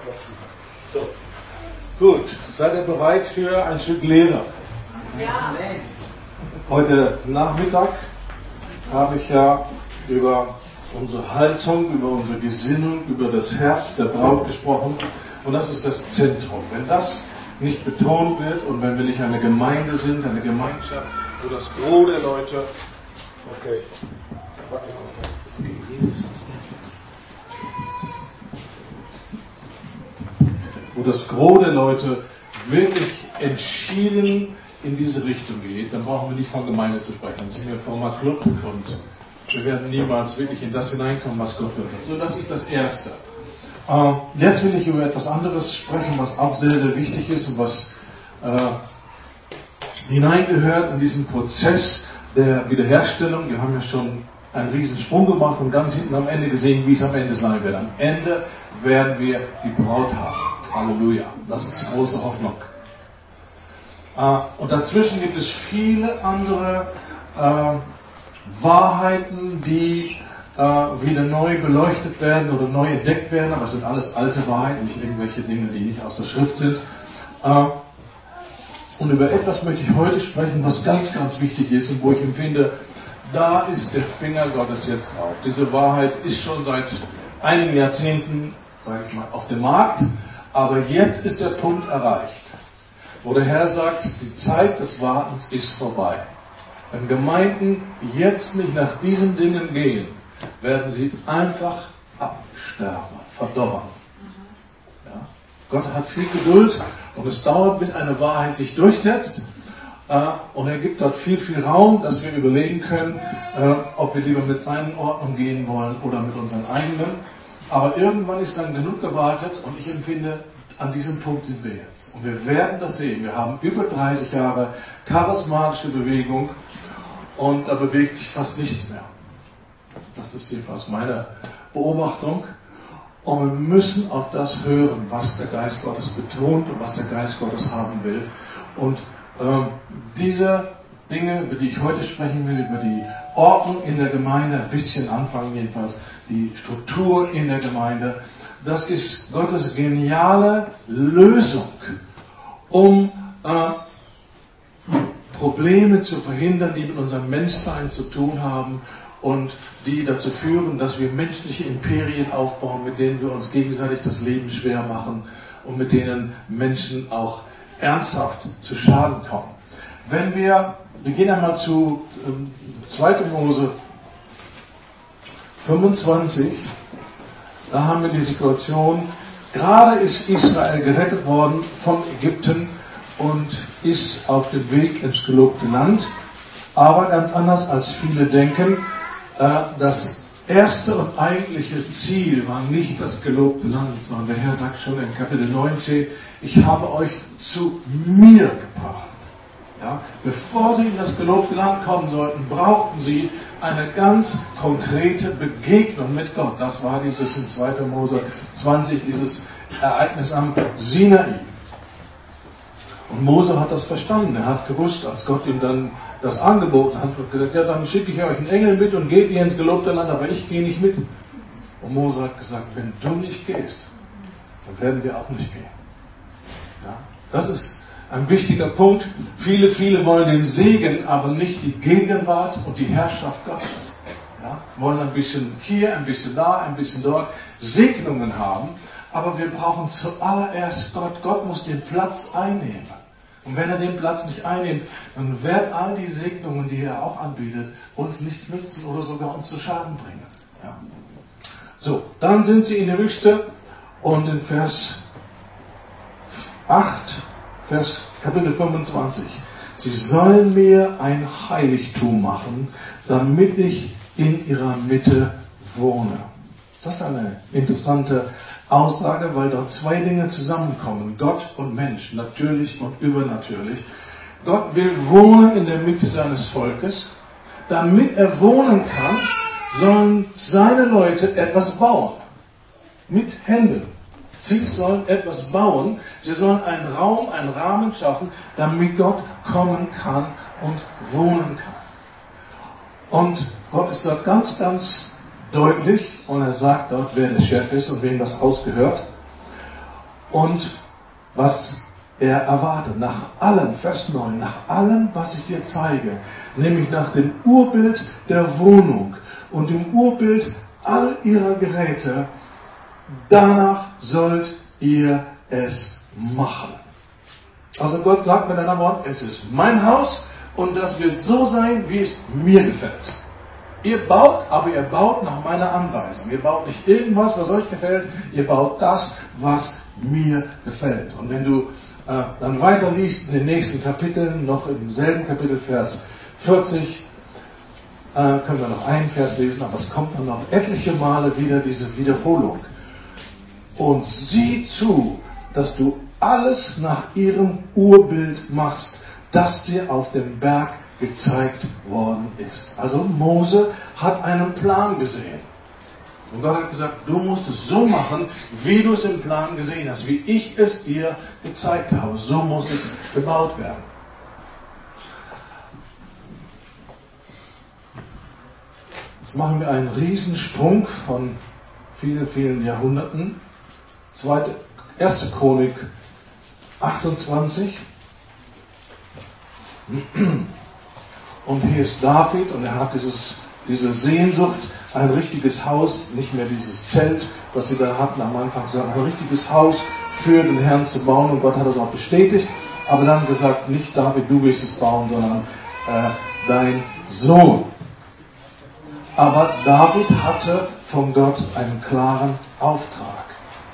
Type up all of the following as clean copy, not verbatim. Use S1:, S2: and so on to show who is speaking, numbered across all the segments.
S1: So. Gut, seid ihr bereit für ein Stück Lehre?
S2: Ja.
S1: Heute Nachmittag habe ich ja über unsere Haltung, über unsere Gesinnung, über das Herz der Braut gesprochen. Und das ist das Zentrum. Wenn das nicht betont wird und wenn wir nicht eine Gemeinde sind, eine Gemeinschaft, wo das Gros der Leute... Okay. Wo das Gros der Leute wirklich entschieden in diese Richtung geht, dann brauchen wir nicht von Gemeinde zu sprechen. Dann sind wir vom Club und wir werden niemals wirklich in das hineinkommen, was Gott will. So, das ist das Erste. Jetzt will ich über etwas anderes sprechen, was auch sehr, sehr wichtig ist und was hineingehört in diesen Prozess der Wiederherstellung. Wir haben ja schon einen riesen Sprung gemacht und ganz hinten am Ende gesehen, wie es am Ende sein wird. Am Ende werden wir die Braut haben. Halleluja. Das ist die große Hoffnung. Und dazwischen gibt es viele andere Wahrheiten, die wieder neu beleuchtet werden oder neu entdeckt werden, aber es sind alles alte Wahrheiten, nicht irgendwelche Dinge, die nicht aus der Schrift sind. Und über etwas möchte ich heute sprechen, was ganz, ganz wichtig ist und wo ich empfinde, da ist der Finger Gottes jetzt drauf. Diese Wahrheit ist schon seit einigen Jahrzehnten, sage ich mal, auf dem Markt, aber jetzt ist der Punkt erreicht, wo der Herr sagt, die Zeit des Wartens ist vorbei. Wenn Gemeinden jetzt nicht nach diesen Dingen gehen, werden sie einfach absterben, verdorren. Ja? Gott hat viel Geduld und es dauert, bis eine Wahrheit sich durchsetzt. Und er gibt dort viel, viel Raum, dass wir überlegen können, ob wir lieber mit seinen Ordnungen gehen wollen oder mit unseren eigenen. Aber irgendwann ist dann genug gewartet und ich empfinde, an diesem Punkt sind wir jetzt. Und wir werden das sehen. Wir haben über 30 Jahre charismatische Bewegung und da bewegt sich fast nichts mehr. Das ist jedenfalls meine Beobachtung. Und wir müssen auf das hören, was der Geist Gottes betont und was der Geist Gottes haben will. Und diese Dinge, über die ich heute sprechen will, über die Ordnung in der Gemeinde, ein bisschen anfangen jedenfalls, die Struktur in der Gemeinde, das ist Gottes geniale Lösung, um Probleme zu verhindern, die mit unserem Menschsein zu tun haben und die dazu führen, dass wir menschliche Imperien aufbauen, mit denen wir uns gegenseitig das Leben schwer machen und mit denen Menschen auch ernsthaft zu Schaden kommen. Wir gehen einmal zu 2. Mose 25, da haben wir die Situation, gerade ist Israel gerettet worden von Ägypten und ist auf dem Weg ins gelobte Land, aber ganz anders als viele denken, das erste und eigentliche Ziel war nicht das gelobte Land, sondern der Herr sagt schon in Kapitel 19, ich habe euch zu mir gebracht. Ja, bevor sie in das gelobte Land kommen sollten, brauchten sie eine ganz konkrete Begegnung mit Gott. Das war dieses in 2. Mose 20, dieses Ereignis am Sinai. Und Mose hat das verstanden. Er hat gewusst, als Gott ihm dann das angeboten hat, und gesagt, ja, dann schicke ich euch einen Engel mit und geht ihr ins gelobte Land, aber ich gehe nicht mit. Und Mose hat gesagt, wenn du nicht gehst, dann werden wir auch nicht gehen. Ja, das ist ein wichtiger Punkt. Viele wollen den Segen, aber nicht die Gegenwart und die Herrschaft Gottes. Ja, wollen ein bisschen hier, ein bisschen da, ein bisschen dort Segnungen haben, aber wir brauchen zuallererst Gott. Gott muss den Platz einnehmen. Und wenn er den Platz nicht einnimmt, dann werden all die Segnungen, die er auch anbietet, uns nichts nützen oder sogar uns zu Schaden bringen. Ja. So, dann sind sie in der Wüste und in Vers 8, Kapitel 25. Sie sollen mir ein Heiligtum machen, damit ich in ihrer Mitte wohne. Das ist eine interessante Aussage, weil dort zwei Dinge zusammenkommen. Gott und Mensch, natürlich und übernatürlich. Gott will wohnen in der Mitte seines Volkes. Damit er wohnen kann, sollen seine Leute etwas bauen. Mit Händen. Sie sollen etwas bauen. Sie sollen einen Raum, einen Rahmen schaffen, damit Gott kommen kann und wohnen kann. Und Gott ist dort ganz, ganz deutlich und er sagt dort, wer der Chef ist und wem das Haus gehört. und was er erwartet. Nach allem, Vers 9, nach allem, was ich dir zeige, nämlich nach dem Urbild der Wohnung und dem Urbild all ihrer Geräte, danach sollt ihr es machen. Also Gott sagt mit einem Wort, es ist mein Haus und das wird so sein, wie es mir gefällt. Ihr baut, aber ihr baut nach meiner Anweisung. Ihr baut nicht irgendwas, was euch gefällt, ihr baut das, was mir gefällt. Und wenn du dann weiterliest in den nächsten Kapiteln, noch im selben Kapitel, Vers 40, können wir noch einen Vers lesen, aber es kommt dann noch etliche Male wieder diese Wiederholung. Und sieh zu, dass du alles nach ihrem Urbild machst, das dir auf dem Berg gezeigt worden ist. Also Mose hat einen Plan gesehen. Und Gott hat gesagt, du musst es so machen, wie du es im Plan gesehen hast, wie ich es dir gezeigt habe. So muss es gebaut werden. Jetzt machen wir einen Riesensprung von vielen, vielen Jahrhunderten. 1. Chronik 28. Und hier ist David und er hat diese Sehnsucht, ein richtiges Haus, nicht mehr dieses Zelt, was sie da hatten am Anfang, sondern ein richtiges Haus für den Herrn zu bauen. Und Gott hat das auch bestätigt, aber dann gesagt, nicht David, du wirst es bauen, sondern dein Sohn. Aber David hatte von Gott einen klaren Auftrag.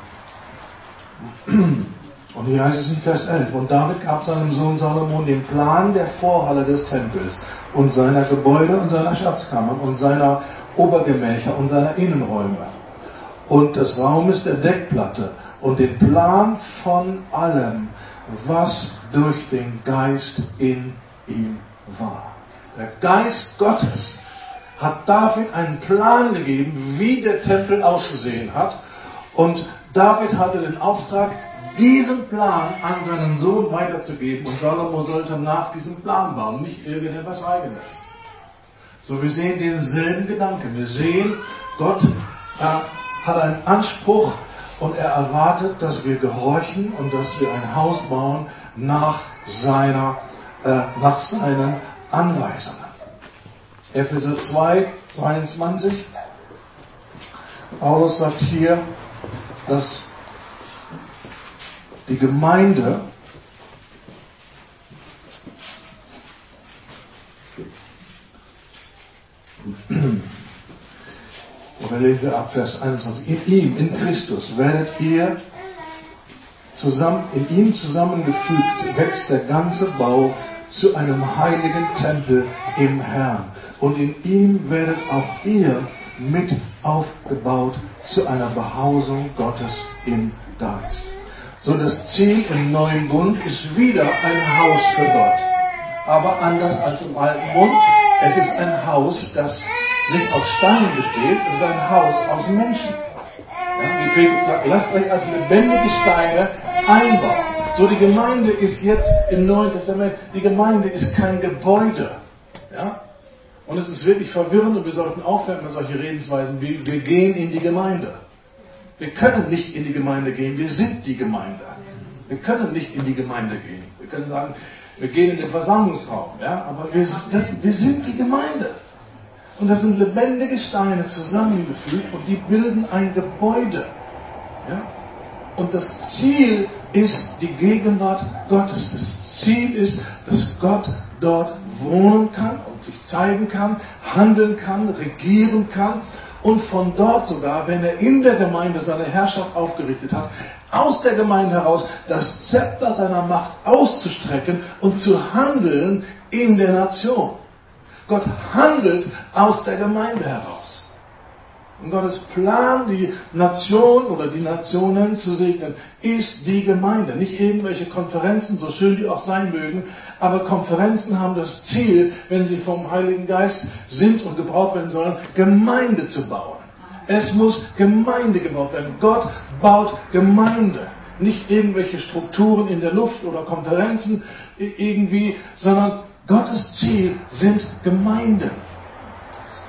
S1: Und hier heißt es in Vers 11, und David gab seinem Sohn Salomon den Plan der Vorhalle des Tempels und seiner Gebäude und seiner Schatzkammern und seiner Obergemächer und seiner Innenräume und des Raumes der Deckplatte und den Plan von allem, was durch den Geist in ihm war. Der Geist Gottes hat David einen Plan gegeben, wie der Tempel auszusehen hat, und David hatte den Auftrag, diesen Plan an seinen Sohn weiterzugeben, und Salomo sollte nach diesem Plan bauen, nicht irgendetwas Eigenes. So, wir sehen denselben Gedanken. Wir sehen, Gott hat einen Anspruch und er erwartet, dass wir gehorchen und dass wir ein Haus bauen nach seinen Anweisungen. Epheser 2, 22. Paulus sagt hier, dass die Gemeinde oder lesen wir ab Vers 21. In ihm, in Christus, werdet ihr in ihm zusammengefügt, wächst der ganze Bau zu einem heiligen Tempel im Herrn. Und in ihm werdet auch ihr mit aufgebaut zu einer Behausung Gottes im Geist. So, das Ziel im neuen Bund ist wieder ein Haus für Gott. Aber anders als im alten Bund. Es ist ein Haus, das nicht aus Steinen besteht, es ist ein Haus aus Menschen. Ja, wie Petrus sagt, lasst euch als lebendige Steine einbauen. So, die Gemeinde ist jetzt im Neuen Testament, die Gemeinde ist kein Gebäude. Ja? Und es ist wirklich verwirrend und wir sollten aufhören mit solchen Redensweisen wie, wir gehen in die Gemeinde. Wir können nicht in die Gemeinde gehen, wir sind die Gemeinde. Wir können nicht in die Gemeinde gehen. Wir können sagen, wir gehen in den Versammlungsraum, ja? Aber wir sind die Gemeinde. Und das sind lebendige Steine zusammengefügt und die bilden ein Gebäude. Ja? Und das Ziel ist die Gegenwart Gottes. Das Ziel ist, dass Gott dort wohnen kann und sich zeigen kann, handeln kann, regieren kann und von dort sogar, wenn er in der Gemeinde seine Herrschaft aufgerichtet hat, aus der Gemeinde heraus das Zepter seiner Macht auszustrecken und zu handeln in der Nation. Gott handelt aus der Gemeinde heraus. Und Gottes Plan, die Nation oder die Nationen zu segnen, ist die Gemeinde. Nicht irgendwelche Konferenzen, so schön die auch sein mögen, aber Konferenzen haben das Ziel, wenn sie vom Heiligen Geist sind und gebraucht werden sollen, Gemeinde zu bauen. Es muss Gemeinde gebaut werden. Gott baut Gemeinde. Nicht irgendwelche Strukturen in der Luft oder Konferenzen irgendwie, sondern Gottes Ziel sind Gemeinden.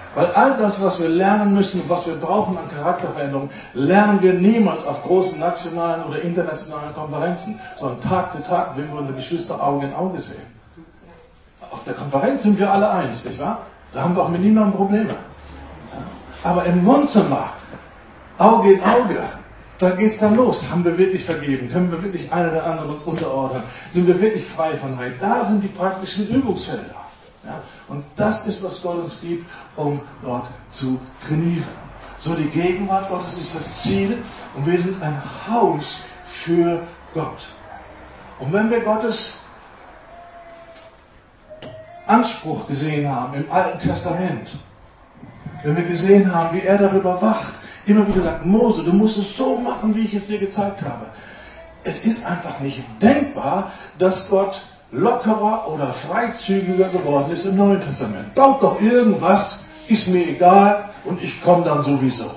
S1: Weil all das, was wir lernen müssen und was wir brauchen an Charakterveränderung, lernen wir niemals auf großen nationalen oder internationalen Konferenzen, sondern Tag für Tag, wenn wir unsere Geschwister Auge in Auge sehen. Auf der Konferenz sind wir alle eins, nicht wahr? Da haben wir auch mit niemandem Probleme. Aber im Wohnzimmer, Auge in Auge, da geht es dann los. Haben wir wirklich vergeben? Können wir wirklich einer der anderen uns unterordnen? Sind wir wirklich frei von Neid? Da sind die praktischen Übungsfelder. Ja? Und das ist, was Gott uns gibt, um dort zu trainieren. So, die Gegenwart Gottes ist das Ziel und wir sind ein Haus für Gott. Und wenn wir Gottes Anspruch gesehen haben im Alten Testament, wenn wir gesehen haben, wie er darüber wacht, immer wieder sagt, Mose, du musst es so machen, wie ich es dir gezeigt habe. Es ist einfach nicht denkbar, dass Gott lockerer oder freizügiger geworden ist im Neuen Testament. Baut doch irgendwas, ist mir egal und ich komme dann sowieso.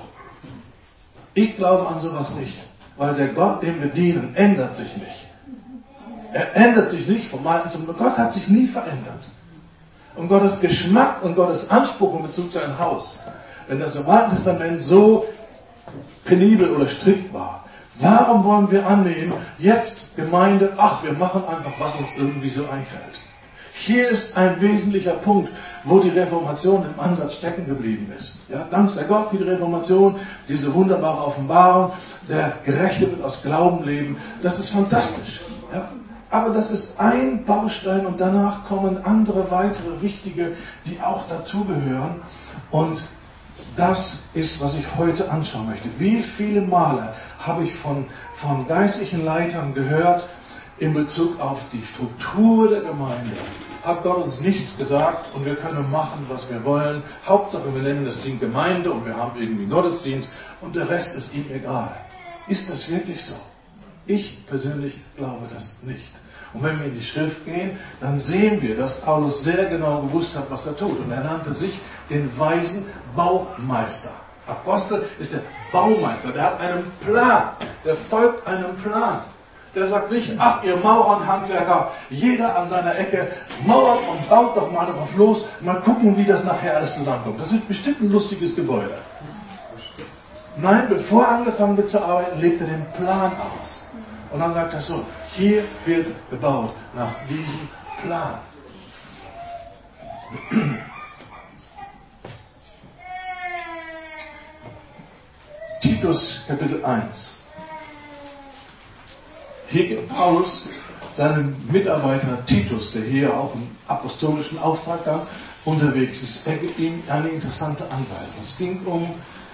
S1: Ich glaube an sowas nicht, weil der Gott, dem wir dienen, ändert sich nicht. Er ändert sich nicht vom Alten zum Neuen. Gott hat sich nie verändert. Und Gottes Geschmack und Gottes Anspruch in Bezug zu einem Haus, wenn das im Alten Testament so penibel oder strikt war, warum wollen wir annehmen, jetzt Gemeinde, ach, wir machen einfach, was uns irgendwie so einfällt. Hier ist ein wesentlicher Punkt, wo die Reformation im Ansatz stecken geblieben ist. Ja, dank sei Gott für die Reformation, diese wunderbare Offenbarung, der Gerechte wird aus Glauben leben, das ist fantastisch. Ja. Aber das ist ein Baustein und danach kommen andere weitere wichtige, die auch dazugehören. Und das ist, was ich heute anschauen möchte. Wie viele Male habe ich von geistlichen Leitern gehört in Bezug auf die Struktur der Gemeinde? Hat Gott uns nichts gesagt und wir können machen, was wir wollen. Hauptsache, wir nennen das Ding Gemeinde und wir haben irgendwie Gottesdienst und der Rest ist ihm egal. Ist das wirklich so? Ich persönlich glaube das nicht. Und wenn wir in die Schrift gehen, dann sehen wir, dass Paulus sehr genau gewusst hat, was er tut. Und er nannte sich den weisen Baumeister. Apostel ist der Baumeister. Der hat einen Plan. Der folgt einem Plan. Der sagt nicht, ach ihr Maurern, Handwerker, jeder an seiner Ecke mauert und baut doch mal drauf los. Mal gucken, wie das nachher alles zusammenkommt. Das ist bestimmt ein lustiges Gebäude. Nein, bevor er angefangen wird zu arbeiten, legt er den Plan aus. Und dann sagt er so, hier wird gebaut nach diesem Plan. Titus Kapitel 1. Hier gibt Paulus seinem Mitarbeiter Titus, der hier auch im apostolischen Auftrag dann unterwegs ist, er gibt ihm eine interessante Anweisung. Es ging um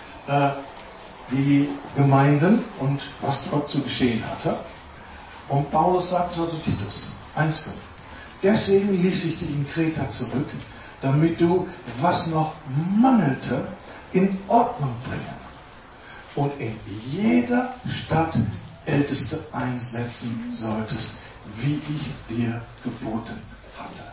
S1: die Gemeinden und was dort zu geschehen hatte. Und Paulus sagt also Titus 1,5. Deswegen ließ ich dich in Kreta zurück, damit du, was noch mangelte, in Ordnung bringen und in jeder Stadt Älteste einsetzen solltest, wie ich dir geboten hatte.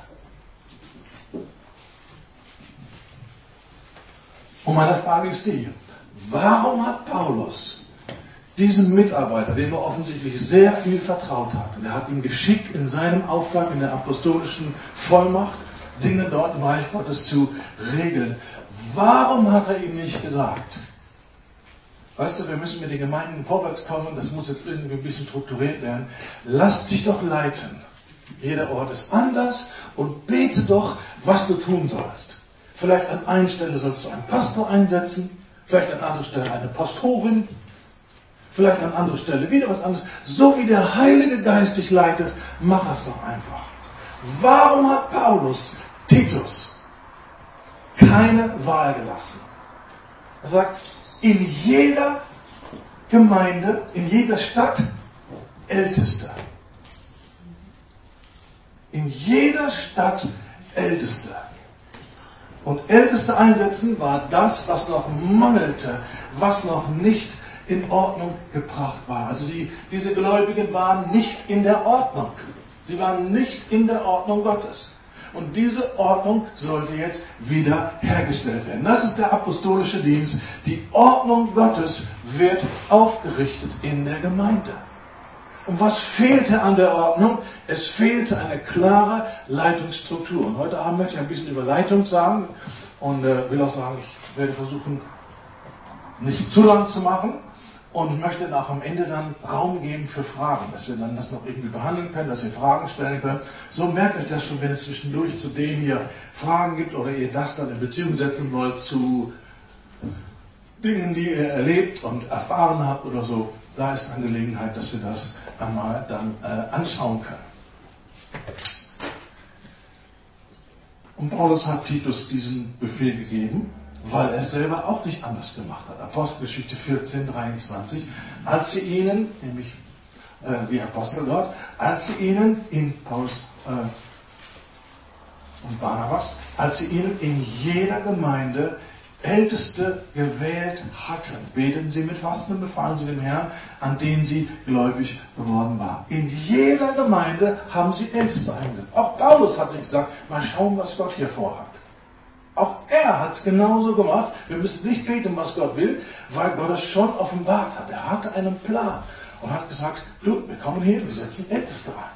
S1: Und meine Frage ist die, warum hat Paulus diesem Mitarbeiter, dem er offensichtlich sehr viel vertraut hat, und er hat ihn geschickt in seinem Auftrag, in der apostolischen Vollmacht, Dinge dort im Reich Gottes zu regeln, warum hat er ihm nicht gesagt, weißt du, wir müssen mit den Gemeinden vorwärts kommen, das muss jetzt irgendwie ein bisschen strukturiert werden, lass dich doch leiten. Jeder Ort ist anders und bete doch, was du tun sollst. Vielleicht an einer Stelle sollst du einen Pastor einsetzen, vielleicht an anderer Stelle eine Pastorin, vielleicht an anderer Stelle wieder was anderes. So wie der Heilige Geist dich leitet, mach es doch einfach. Warum hat Paulus Titus keine Wahl gelassen? Er sagt, in jeder Gemeinde, in jeder Stadt Älteste. In jeder Stadt Älteste. Und Älteste einsetzen war das, was noch mangelte, was noch nicht in Ordnung gebracht war. Also diese Gläubigen waren nicht in der Ordnung. Sie waren nicht in der Ordnung Gottes. Und diese Ordnung sollte jetzt wieder hergestellt werden. Das ist der apostolische Dienst. Die Ordnung Gottes wird aufgerichtet in der Gemeinde. Und was fehlte an der Ordnung? Es fehlte eine klare Leitungsstruktur. Und heute Abend möchte ich ein bisschen über Leitung sagen und will auch sagen, ich werde versuchen, nicht zu lang zu machen und möchte auch am Ende dann Raum geben für Fragen, dass wir dann das noch irgendwie behandeln können, dass ihr Fragen stellen könnt. So merkt euch das schon, wenn es zwischendurch zu dem hier Fragen gibt oder ihr das dann in Beziehung setzen wollt zu Dingen, die ihr erlebt und erfahren habt oder so. Da ist eine Gelegenheit, dass wir das einmal dann anschauen können. Und Paulus hat Titus diesen Befehl gegeben, weil er es selber auch nicht anders gemacht hat. Apostelgeschichte 14, 23, als sie ihnen, nämlich die Apostel dort, als sie ihnen in Paulus und Barnabas, als sie ihnen in jeder Gemeinde Älteste gewählt hatten, beteten sie mit Fasten und befahlen sie dem Herrn, an den sie gläubig geworden waren. In jeder Gemeinde haben sie Älteste eingesetzt. Auch Paulus hat nicht gesagt, mal schauen, was Gott hier vorhat. Auch er hat es genauso gemacht. Wir müssen nicht beten, was Gott will, weil Gott es schon offenbart hat. Er hatte einen Plan und hat gesagt, du, wir kommen hier, wir setzen Älteste ein.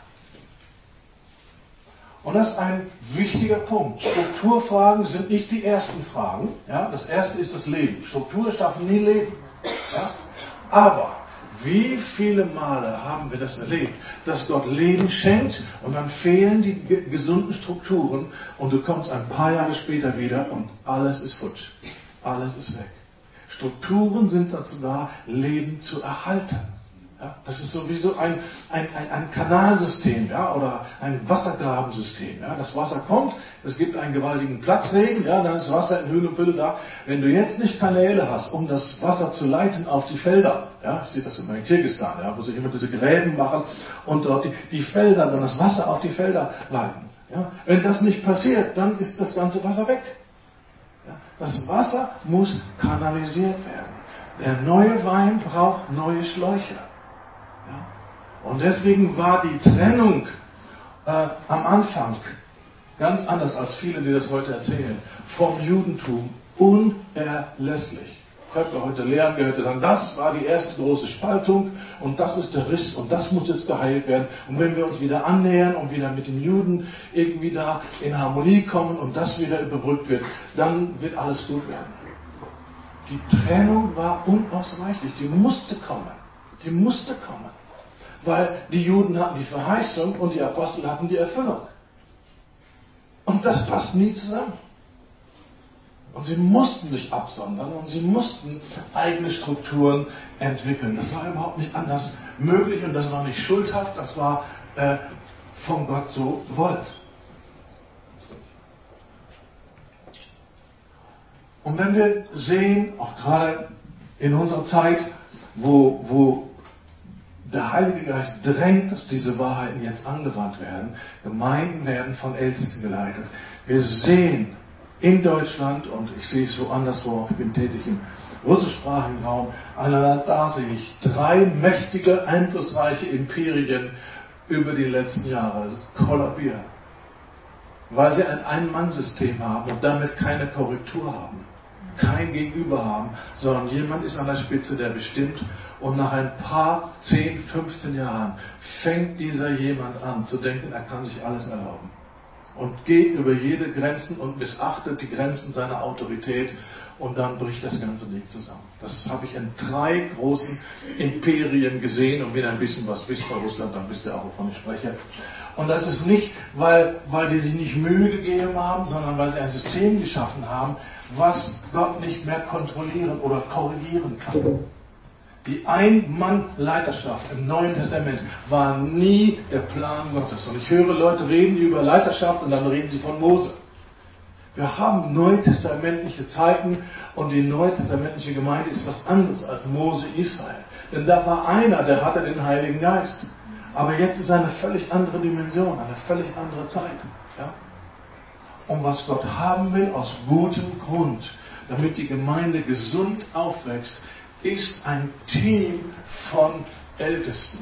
S1: Und das ist ein wichtiger Punkt. Strukturfragen sind nicht die ersten Fragen. Ja? Das erste ist das Leben. Struktur schaffen nie Leben. Ja? Aber wie viele Male haben wir das erlebt, dass Gott Leben schenkt und dann fehlen die gesunden Strukturen und du kommst ein paar Jahre später wieder und alles ist futsch. Alles ist weg. Strukturen sind dazu da, Leben zu erhalten. Ja, das ist sowieso ein Kanalsystem, ja, oder ein Wassergrabensystem. Ja. Das Wasser kommt, es gibt einen gewaltigen Platzregen, ja, dann ist Wasser in Höhle und Fülle da. Wenn du jetzt nicht Kanäle hast, um das Wasser zu leiten auf die Felder, ja, ich sehe das immer in Kirgisistan, ja, wo sie immer diese Gräben machen und dort die Felder, dann das Wasser auf die Felder leiten. Ja. Wenn das nicht passiert, dann ist das ganze Wasser weg. Ja. Das Wasser muss kanalisiert werden. Der neue Wein braucht neue Schläuche. Und deswegen war die Trennung am Anfang ganz anders als viele, die das heute erzählen, vom Judentum unerlässlich. Ich habe heute Lehren gehört, die sagen, das war die erste große Spaltung und das ist der Riss und das muss jetzt geheilt werden. Und wenn wir uns wieder annähern und wieder mit den Juden irgendwie da in Harmonie kommen und das wieder überbrückt wird, dann wird alles gut werden. Die Trennung war unausweichlich, die musste kommen. Die musste kommen. Weil die Juden hatten die Verheißung und die Apostel hatten die Erfüllung. Und das passt nie zusammen. Und sie mussten sich absondern und sie mussten eigene Strukturen entwickeln. Das war überhaupt nicht anders möglich und das war nicht schuldhaft, das war von Gott so gewollt. Und wenn wir sehen, auch gerade in unserer Zeit, wo der Heilige Geist drängt, dass diese Wahrheiten jetzt angewandt werden. Gemeinden werden von Ältesten geleitet. Wir sehen in Deutschland, und ich sehe es woanders, wo ich bin tätig im russischsprachigen Raum, da sehe ich 3 mächtige, einflussreiche Imperien über die letzten Jahre kollabieren. Weil sie ein Ein-Mann-System haben und damit keine Korrektur haben. Kein Gegenüber haben, sondern jemand ist an der Spitze, der bestimmt und nach ein paar 10, 15 Jahren fängt dieser jemand an zu denken, er kann sich alles erlauben und geht über jede Grenzen und missachtet die Grenzen seiner Autorität und dann bricht das ganze Ding zusammen. Das habe ich in 3 großen Imperien gesehen und wenn ihr ein bisschen was wisst bei Russland, dann wisst ihr auch, wovon ich spreche. Und das ist nicht, weil die sich nicht Mühe gegeben haben, sondern weil sie ein System geschaffen haben, was Gott nicht mehr kontrollieren oder korrigieren kann. Die Ein-Mann-Leiterschaft im Neuen Testament war nie der Plan Gottes. Und ich höre Leute reden über Leiterschaft und dann reden sie von Mose. Wir haben neutestamentliche Zeiten und die neutestamentliche Gemeinde ist was anderes als Mose Israel. Denn da war einer, der hatte den Heiligen Geist. Aber jetzt ist eine völlig andere Dimension, eine völlig andere Zeit. Ja? Und was Gott haben will, aus gutem Grund, damit die Gemeinde gesund aufwächst, ist ein Team von Ältesten,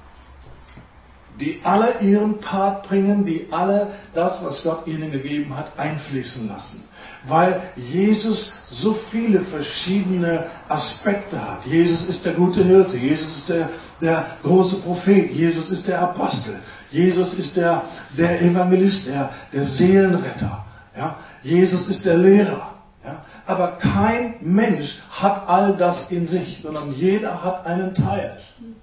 S1: die alle ihren Part bringen, die alle das, was Gott ihnen gegeben hat, einfließen lassen. Weil Jesus so viele verschiedene Aspekte hat. Jesus ist der gute Hirte, Jesus ist der große Prophet, Jesus ist der Apostel, Jesus ist der Evangelist, der Seelenretter, ja? Jesus ist der Lehrer. Ja? Aber kein Mensch hat all das in sich, sondern jeder hat einen Teil.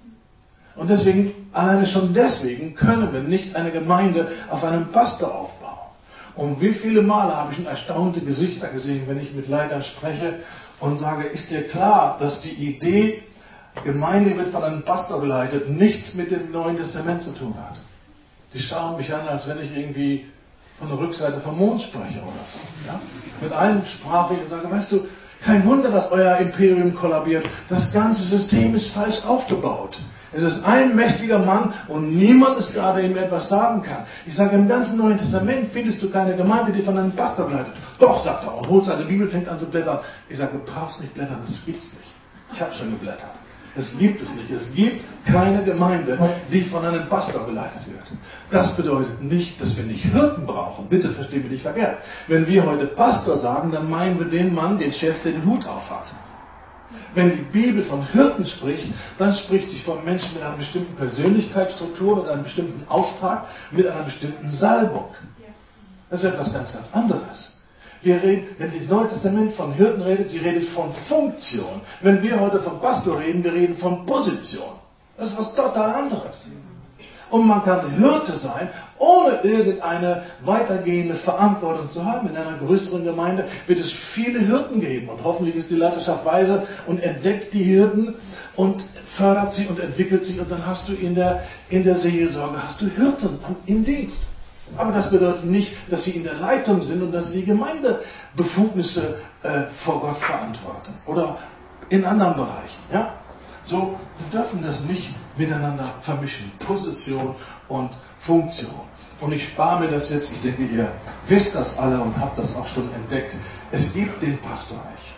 S1: Und deswegen, alleine schon deswegen, können wir nicht eine Gemeinde auf einem Pastor aufbauen. Und wie viele Male habe ich schon erstaunte Gesichter gesehen, wenn ich mit Leitern spreche und sage, ist dir klar, dass die Idee, Gemeinde wird von einem Pastor geleitet, nichts mit dem Neuen Testament zu tun hat. Die schauen mich an, als wenn ich irgendwie von der Rückseite vom Mond spreche oder so. Ja? Mit einem sprach ich und sage, weißt du, kein Wunder, dass euer Imperium kollabiert. Das ganze System ist falsch aufgebaut. Es ist ein mächtiger Mann und niemand ist da, der ihm etwas sagen kann. Ich sage, im ganzen Neuen Testament findest du keine Gemeinde, die von einem Pastor leitet. Doch, sagt er, und holt seine Bibel, fängt an zu blättern. Ich sage, du brauchst nicht blättern, das gibt's nicht. Ich habe schon geblättert. Es gibt es nicht. Es gibt keine Gemeinde, die von einem Pastor geleitet wird. Das bedeutet nicht, dass wir nicht Hirten brauchen. Bitte verstehen wir nicht verkehrt. Wenn wir heute Pastor sagen, dann meinen wir den Mann, den Chef, der den Hut auf hat. Wenn die Bibel von Hirten spricht, dann spricht sie von Menschen mit einer bestimmten Persönlichkeitsstruktur, mit einem bestimmten Auftrag, mit einer bestimmten Salbung. Das ist etwas ganz, ganz anderes. Wir reden, wenn das Neue Testament von Hirten redet, sie redet von Funktion. Wenn wir heute von Pastor reden, wir reden von Position. Das ist was total anderes. Und man kann Hirte sein, ohne irgendeine weitergehende Verantwortung zu haben. In einer größeren Gemeinde wird es viele Hirten geben. Und hoffentlich ist die Leiterschaft weise und entdeckt die Hirten und fördert sie und entwickelt sie. Und dann hast du in der Seelsorge hast du Hirten im Dienst. Aber das bedeutet nicht, dass sie in der Leitung sind und dass sie die Gemeindebefugnisse vor Gott verantworten. Oder in anderen Bereichen. Ja? So, sie dürfen das nicht miteinander vermischen. Position und Funktion. Und ich spare mir das jetzt, ich denke, ihr wisst das alle und habt das auch schon entdeckt. Es gibt den Pastor nicht.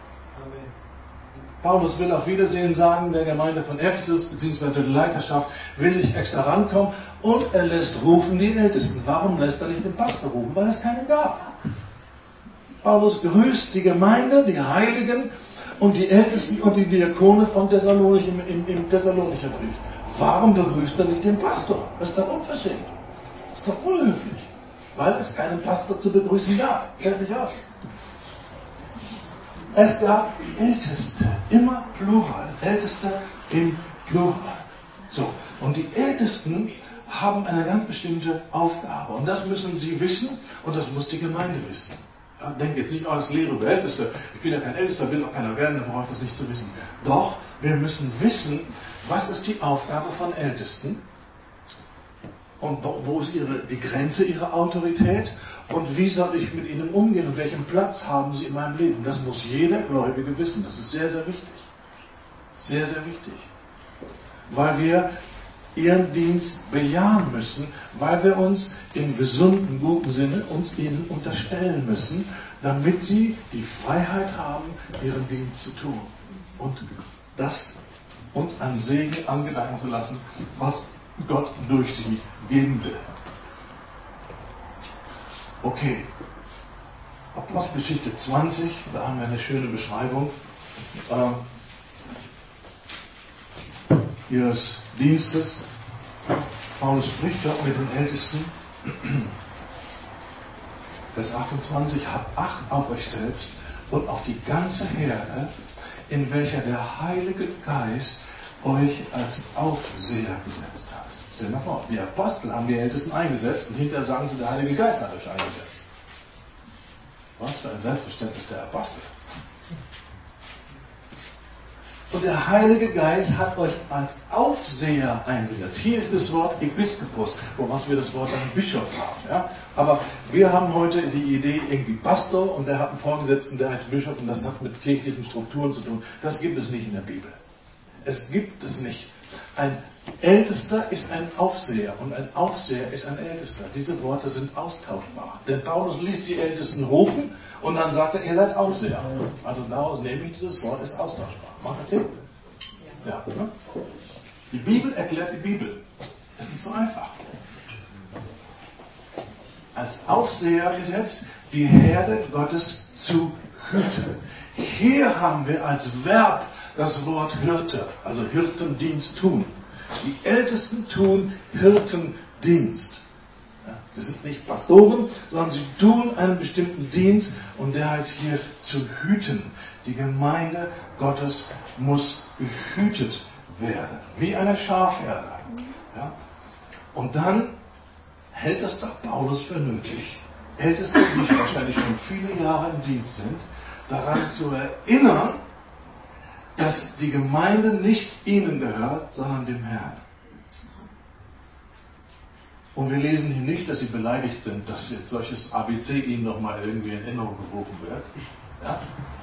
S1: Paulus will auf Wiedersehen sagen, der Gemeinde von Ephesus, beziehungsweise der Leiterschaft, will nicht extra rankommen und er lässt rufen die Ältesten. Warum lässt er nicht den Pastor rufen? Weil es keinen gab. Paulus grüßt die Gemeinde, die Heiligen und die Ältesten und die Diakone von Thessalonich im Thessalonicher Brief. Warum begrüßt er nicht den Pastor? Das ist doch unverschämt. Das ist doch unhöflich. Weil es keinen Pastor zu begrüßen gab. Fertig aus. Es gab Älteste, immer Plural, Älteste im Plural. So, und die Ältesten haben eine ganz bestimmte Aufgabe. Und das müssen sie wissen und das muss die Gemeinde wissen. Ja, denke jetzt nicht, das Lehre über Älteste. Ich bin ja kein Ältester, will auch keiner werden, da brauche ich das nicht zu wissen. Doch, wir müssen wissen, was ist die Aufgabe von Ältesten und wo ist die Grenze ihrer Autorität und wie soll ich mit ihnen umgehen und welchen Platz haben sie in meinem Leben. Das muss jeder Gläubige wissen. Das ist sehr, sehr wichtig. Sehr, sehr wichtig. Weil wir ihren Dienst bejahen müssen, weil wir uns im gesunden, guten Sinne uns ihnen unterstellen müssen, damit sie die Freiheit haben, ihren Dienst zu tun. Und das uns an Segen angedeihen zu lassen, was Gott durch sie geben will. Okay. Apostelgeschichte 20, da haben wir eine schöne Beschreibung ihres Dienstes. Paulus spricht dort mit den Ältesten. Vers 28, habt Acht auf euch selbst und auf die ganze Herde, in welcher der Heilige Geist euch als Aufseher gesetzt hat. Stell dir mal vor, die Apostel haben die Ältesten eingesetzt und hinterher sagen sie, der Heilige Geist hat euch eingesetzt. Was für ein Selbstverständnis der Apostel. Und der Heilige Geist hat euch als Aufseher eingesetzt. Hier ist das Wort Episkopos, woraus wir das Wort dann Bischof haben. Ja? Aber wir haben heute die Idee, irgendwie Pastor und der hat einen Vorgesetzten, der heißt Bischof und das hat mit kirchlichen Strukturen zu tun. Das gibt es nicht in der Bibel. Es gibt es nicht. Ein Ältester ist ein Aufseher und ein Aufseher ist ein Ältester. Diese Worte sind austauschbar. Denn Paulus ließ die Ältesten rufen und dann sagt er, ihr seid Aufseher. Also daraus nehme ich, dieses Wort ist austauschbar. Macht das Sinn? Ja. Ne? Die Bibel erklärt die Bibel. Es ist so einfach. Als Aufseher gesetzt, die Herde Gottes zu hüten. Hier haben wir als Verb das Wort Hirte, also Hirtendienst tun. Die Ältesten tun Hirtendienst. Ja, sie sind nicht Pastoren, sondern sie tun einen bestimmten Dienst und der heißt hier zu hüten. Die Gemeinde Gottes muss gehütet werden, wie eine Schafherde. Ja? Und dann hält es doch Paulus für nötig, Älteste, die wahrscheinlich schon viele Jahre im Dienst sind, daran zu erinnern, dass die Gemeinde nicht ihnen gehört, sondern dem Herrn. Und wir lesen hier nicht, dass sie beleidigt sind, dass jetzt solches ABC ihnen nochmal irgendwie in Erinnerung gerufen wird. Ja?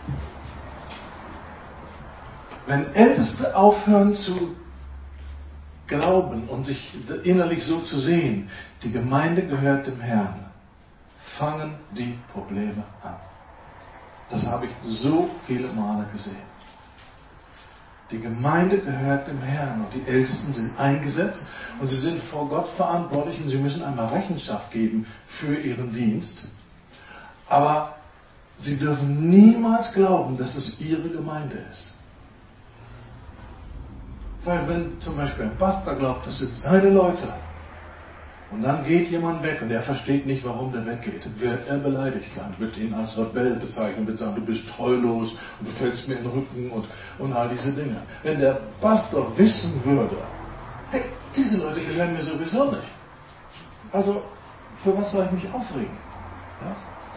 S1: Wenn Älteste aufhören zu glauben und sich innerlich so zu sehen, die Gemeinde gehört dem Herrn, fangen die Probleme an. Das habe ich so viele Male gesehen. Die Gemeinde gehört dem Herrn und die Ältesten sind eingesetzt und sie sind vor Gott verantwortlich und sie müssen einmal Rechenschaft geben für ihren Dienst. Aber sie dürfen niemals glauben, dass es ihre Gemeinde ist. Weil wenn zum Beispiel ein Pastor glaubt, das sind seine Leute und dann geht jemand weg und er versteht nicht, warum der weggeht, wird er beleidigt sein, wird ihn als Rebell bezeichnen, wird sagen, du bist treulos und du fällst mir in den Rücken und all diese Dinge. Wenn der Pastor wissen würde, hey, diese Leute gehören mir sowieso nicht. Also, für was soll ich mich aufregen? Ja?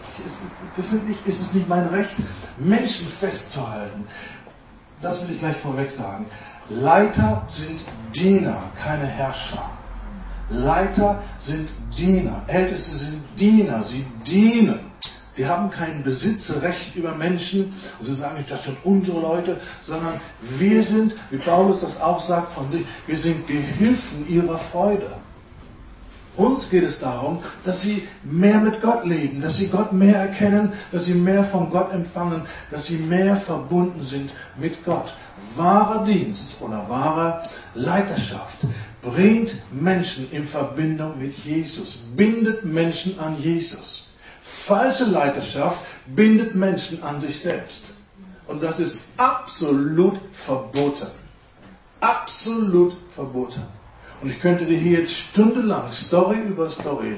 S1: Ist es nicht mein Recht, Menschen festzuhalten? Das will ich gleich vorweg sagen. Leiter sind Diener, keine Herrscher. Leiter sind Diener. Älteste sind Diener, sie dienen. Die haben kein Besitzrecht über Menschen. Sie sagen nicht, das sind unsere Leute, sondern wir sind, wie Paulus das auch sagt von sich, wir sind Gehilfen ihrer Freude. Uns geht es darum, dass sie mehr mit Gott leben, dass sie Gott mehr erkennen, dass sie mehr von Gott empfangen, dass sie mehr verbunden sind mit Gott. Wahrer Dienst oder wahre Leiterschaft bringt Menschen in Verbindung mit Jesus, bindet Menschen an Jesus. Falsche Leiterschaft bindet Menschen an sich selbst. Und das ist absolut verboten. Absolut verboten. Und ich könnte dir hier jetzt stundenlang, Story über Story,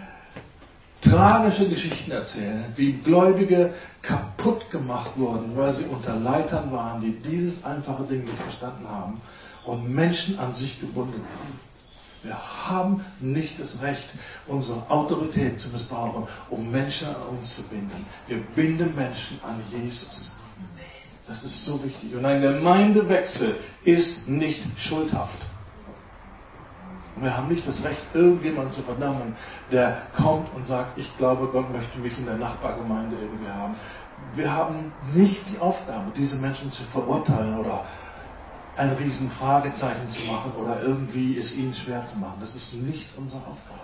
S1: tragische Geschichten erzählen, wie Gläubige kaputt gemacht wurden, weil sie unter Leitern waren, die dieses einfache Ding nicht verstanden haben und Menschen an sich gebunden haben. Wir haben nicht das Recht, unsere Autorität zu missbrauchen, um Menschen an uns zu binden. Wir binden Menschen an Jesus. Das ist so wichtig. Und ein Gemeindewechsel ist nicht schuldhaft. Und wir haben nicht das Recht, irgendjemanden zu verdammen, der kommt und sagt, ich glaube, Gott möchte mich in der Nachbargemeinde irgendwie haben. Wir haben nicht die Aufgabe, diese Menschen zu verurteilen oder ein riesen Fragezeichen zu machen oder irgendwie es ihnen schwer zu machen. Das ist nicht unsere Aufgabe.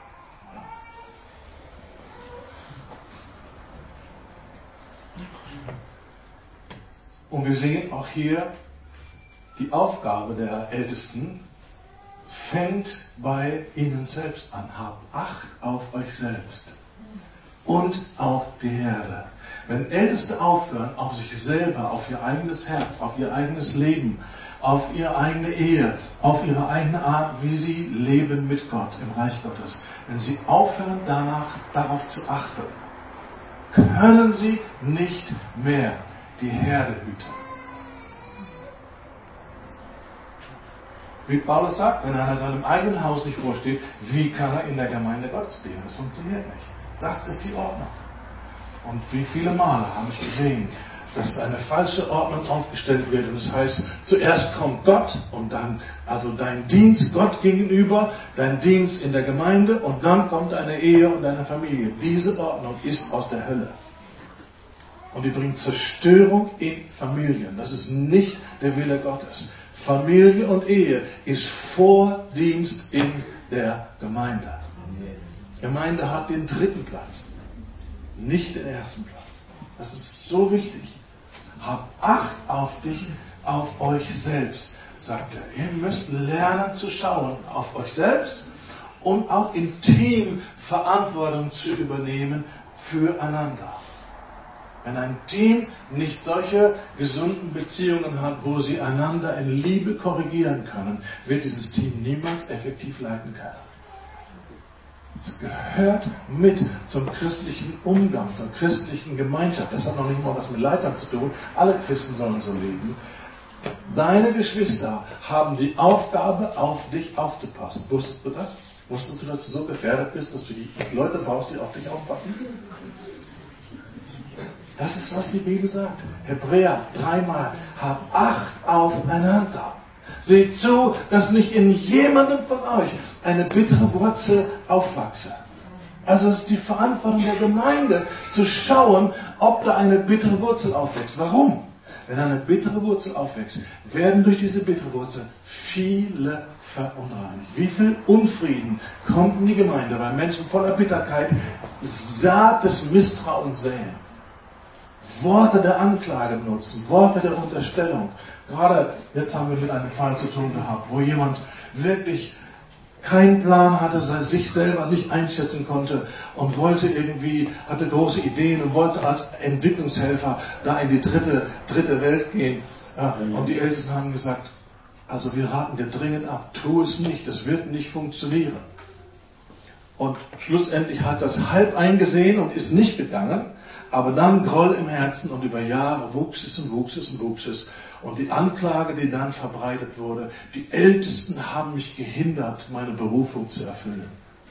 S1: Und wir sehen auch hier die Aufgabe der Ältesten, fängt bei ihnen selbst an. Habt Acht auf euch selbst und auf die Herde. Wenn Älteste aufhören, auf sich selber, auf ihr eigenes Herz, auf ihr eigenes Leben, auf ihre eigene Ehe, auf ihre eigene Art, wie sie leben mit Gott im Reich Gottes, wenn sie aufhören, darauf zu achten, können sie nicht mehr die Herde hüten. Wie Paulus sagt, wenn einer seinem eigenen Haus nicht vorsteht, wie kann er in der Gemeinde Gottes dienen? Das funktioniert nicht. Das ist die Ordnung. Und wie viele Male habe ich gesehen, dass eine falsche Ordnung aufgestellt wird und es heißt, zuerst kommt Gott und dann, also dein Dienst Gott gegenüber, dein Dienst in der Gemeinde und dann kommt eine Ehe und eine Familie. Diese Ordnung ist aus der Hölle. Und die bringt Zerstörung in Familien. Das ist nicht der Wille Gottes. Familie und Ehe ist Vordienst in der Gemeinde. Gemeinde hat den dritten Platz, nicht den ersten Platz. Das ist so wichtig. Habt Acht auf dich, auf euch selbst, sagt er. Ihr müsst lernen zu schauen auf euch selbst und auch im Team Verantwortung zu übernehmen füreinander. Wenn ein Team nicht solche gesunden Beziehungen hat, wo sie einander in Liebe korrigieren können, wird dieses Team niemals effektiv leiten können. Es gehört mit zum christlichen Umgang, zur christlichen Gemeinschaft. Das hat noch nicht mal was mit Leitern zu tun. Alle Christen sollen so leben. Deine Geschwister haben die Aufgabe, auf dich aufzupassen. Wusstest du das? Wusstest du, dass du so gefährdet bist, dass du die Leute brauchst, die auf dich aufpassen? Das ist, was die Bibel sagt. Hebräer 3-mal. Hab Acht aufeinander. Seht zu, dass nicht in jemandem von euch eine bittere Wurzel aufwachse. Also es ist die Verantwortung der Gemeinde, zu schauen, ob da eine bittere Wurzel aufwächst. Warum? Wenn eine bittere Wurzel aufwächst, werden durch diese bittere Wurzel viele verunreinigt. Wie viel Unfrieden kommt in die Gemeinde, weil Menschen voller Bitterkeit Saat des Misstrauens säen. Worte der Anklage benutzen, Worte der Unterstellung. Gerade jetzt haben wir mit einem Fall zu tun gehabt, wo jemand wirklich keinen Plan hatte, sich selber nicht einschätzen konnte und hatte große Ideen und wollte als Entwicklungshelfer da in die dritte Welt gehen. Ja, und die Ältesten haben gesagt, also wir raten dir dringend ab, tu es nicht, das wird nicht funktionieren. Und schlussendlich hat das halb eingesehen und ist nicht gegangen. Aber dann Groll im Herzen und über Jahre wuchs es und wuchs es und wuchs es. Und die Anklage, die dann verbreitet wurde, die Ältesten haben mich gehindert, meine Berufung zu erfüllen.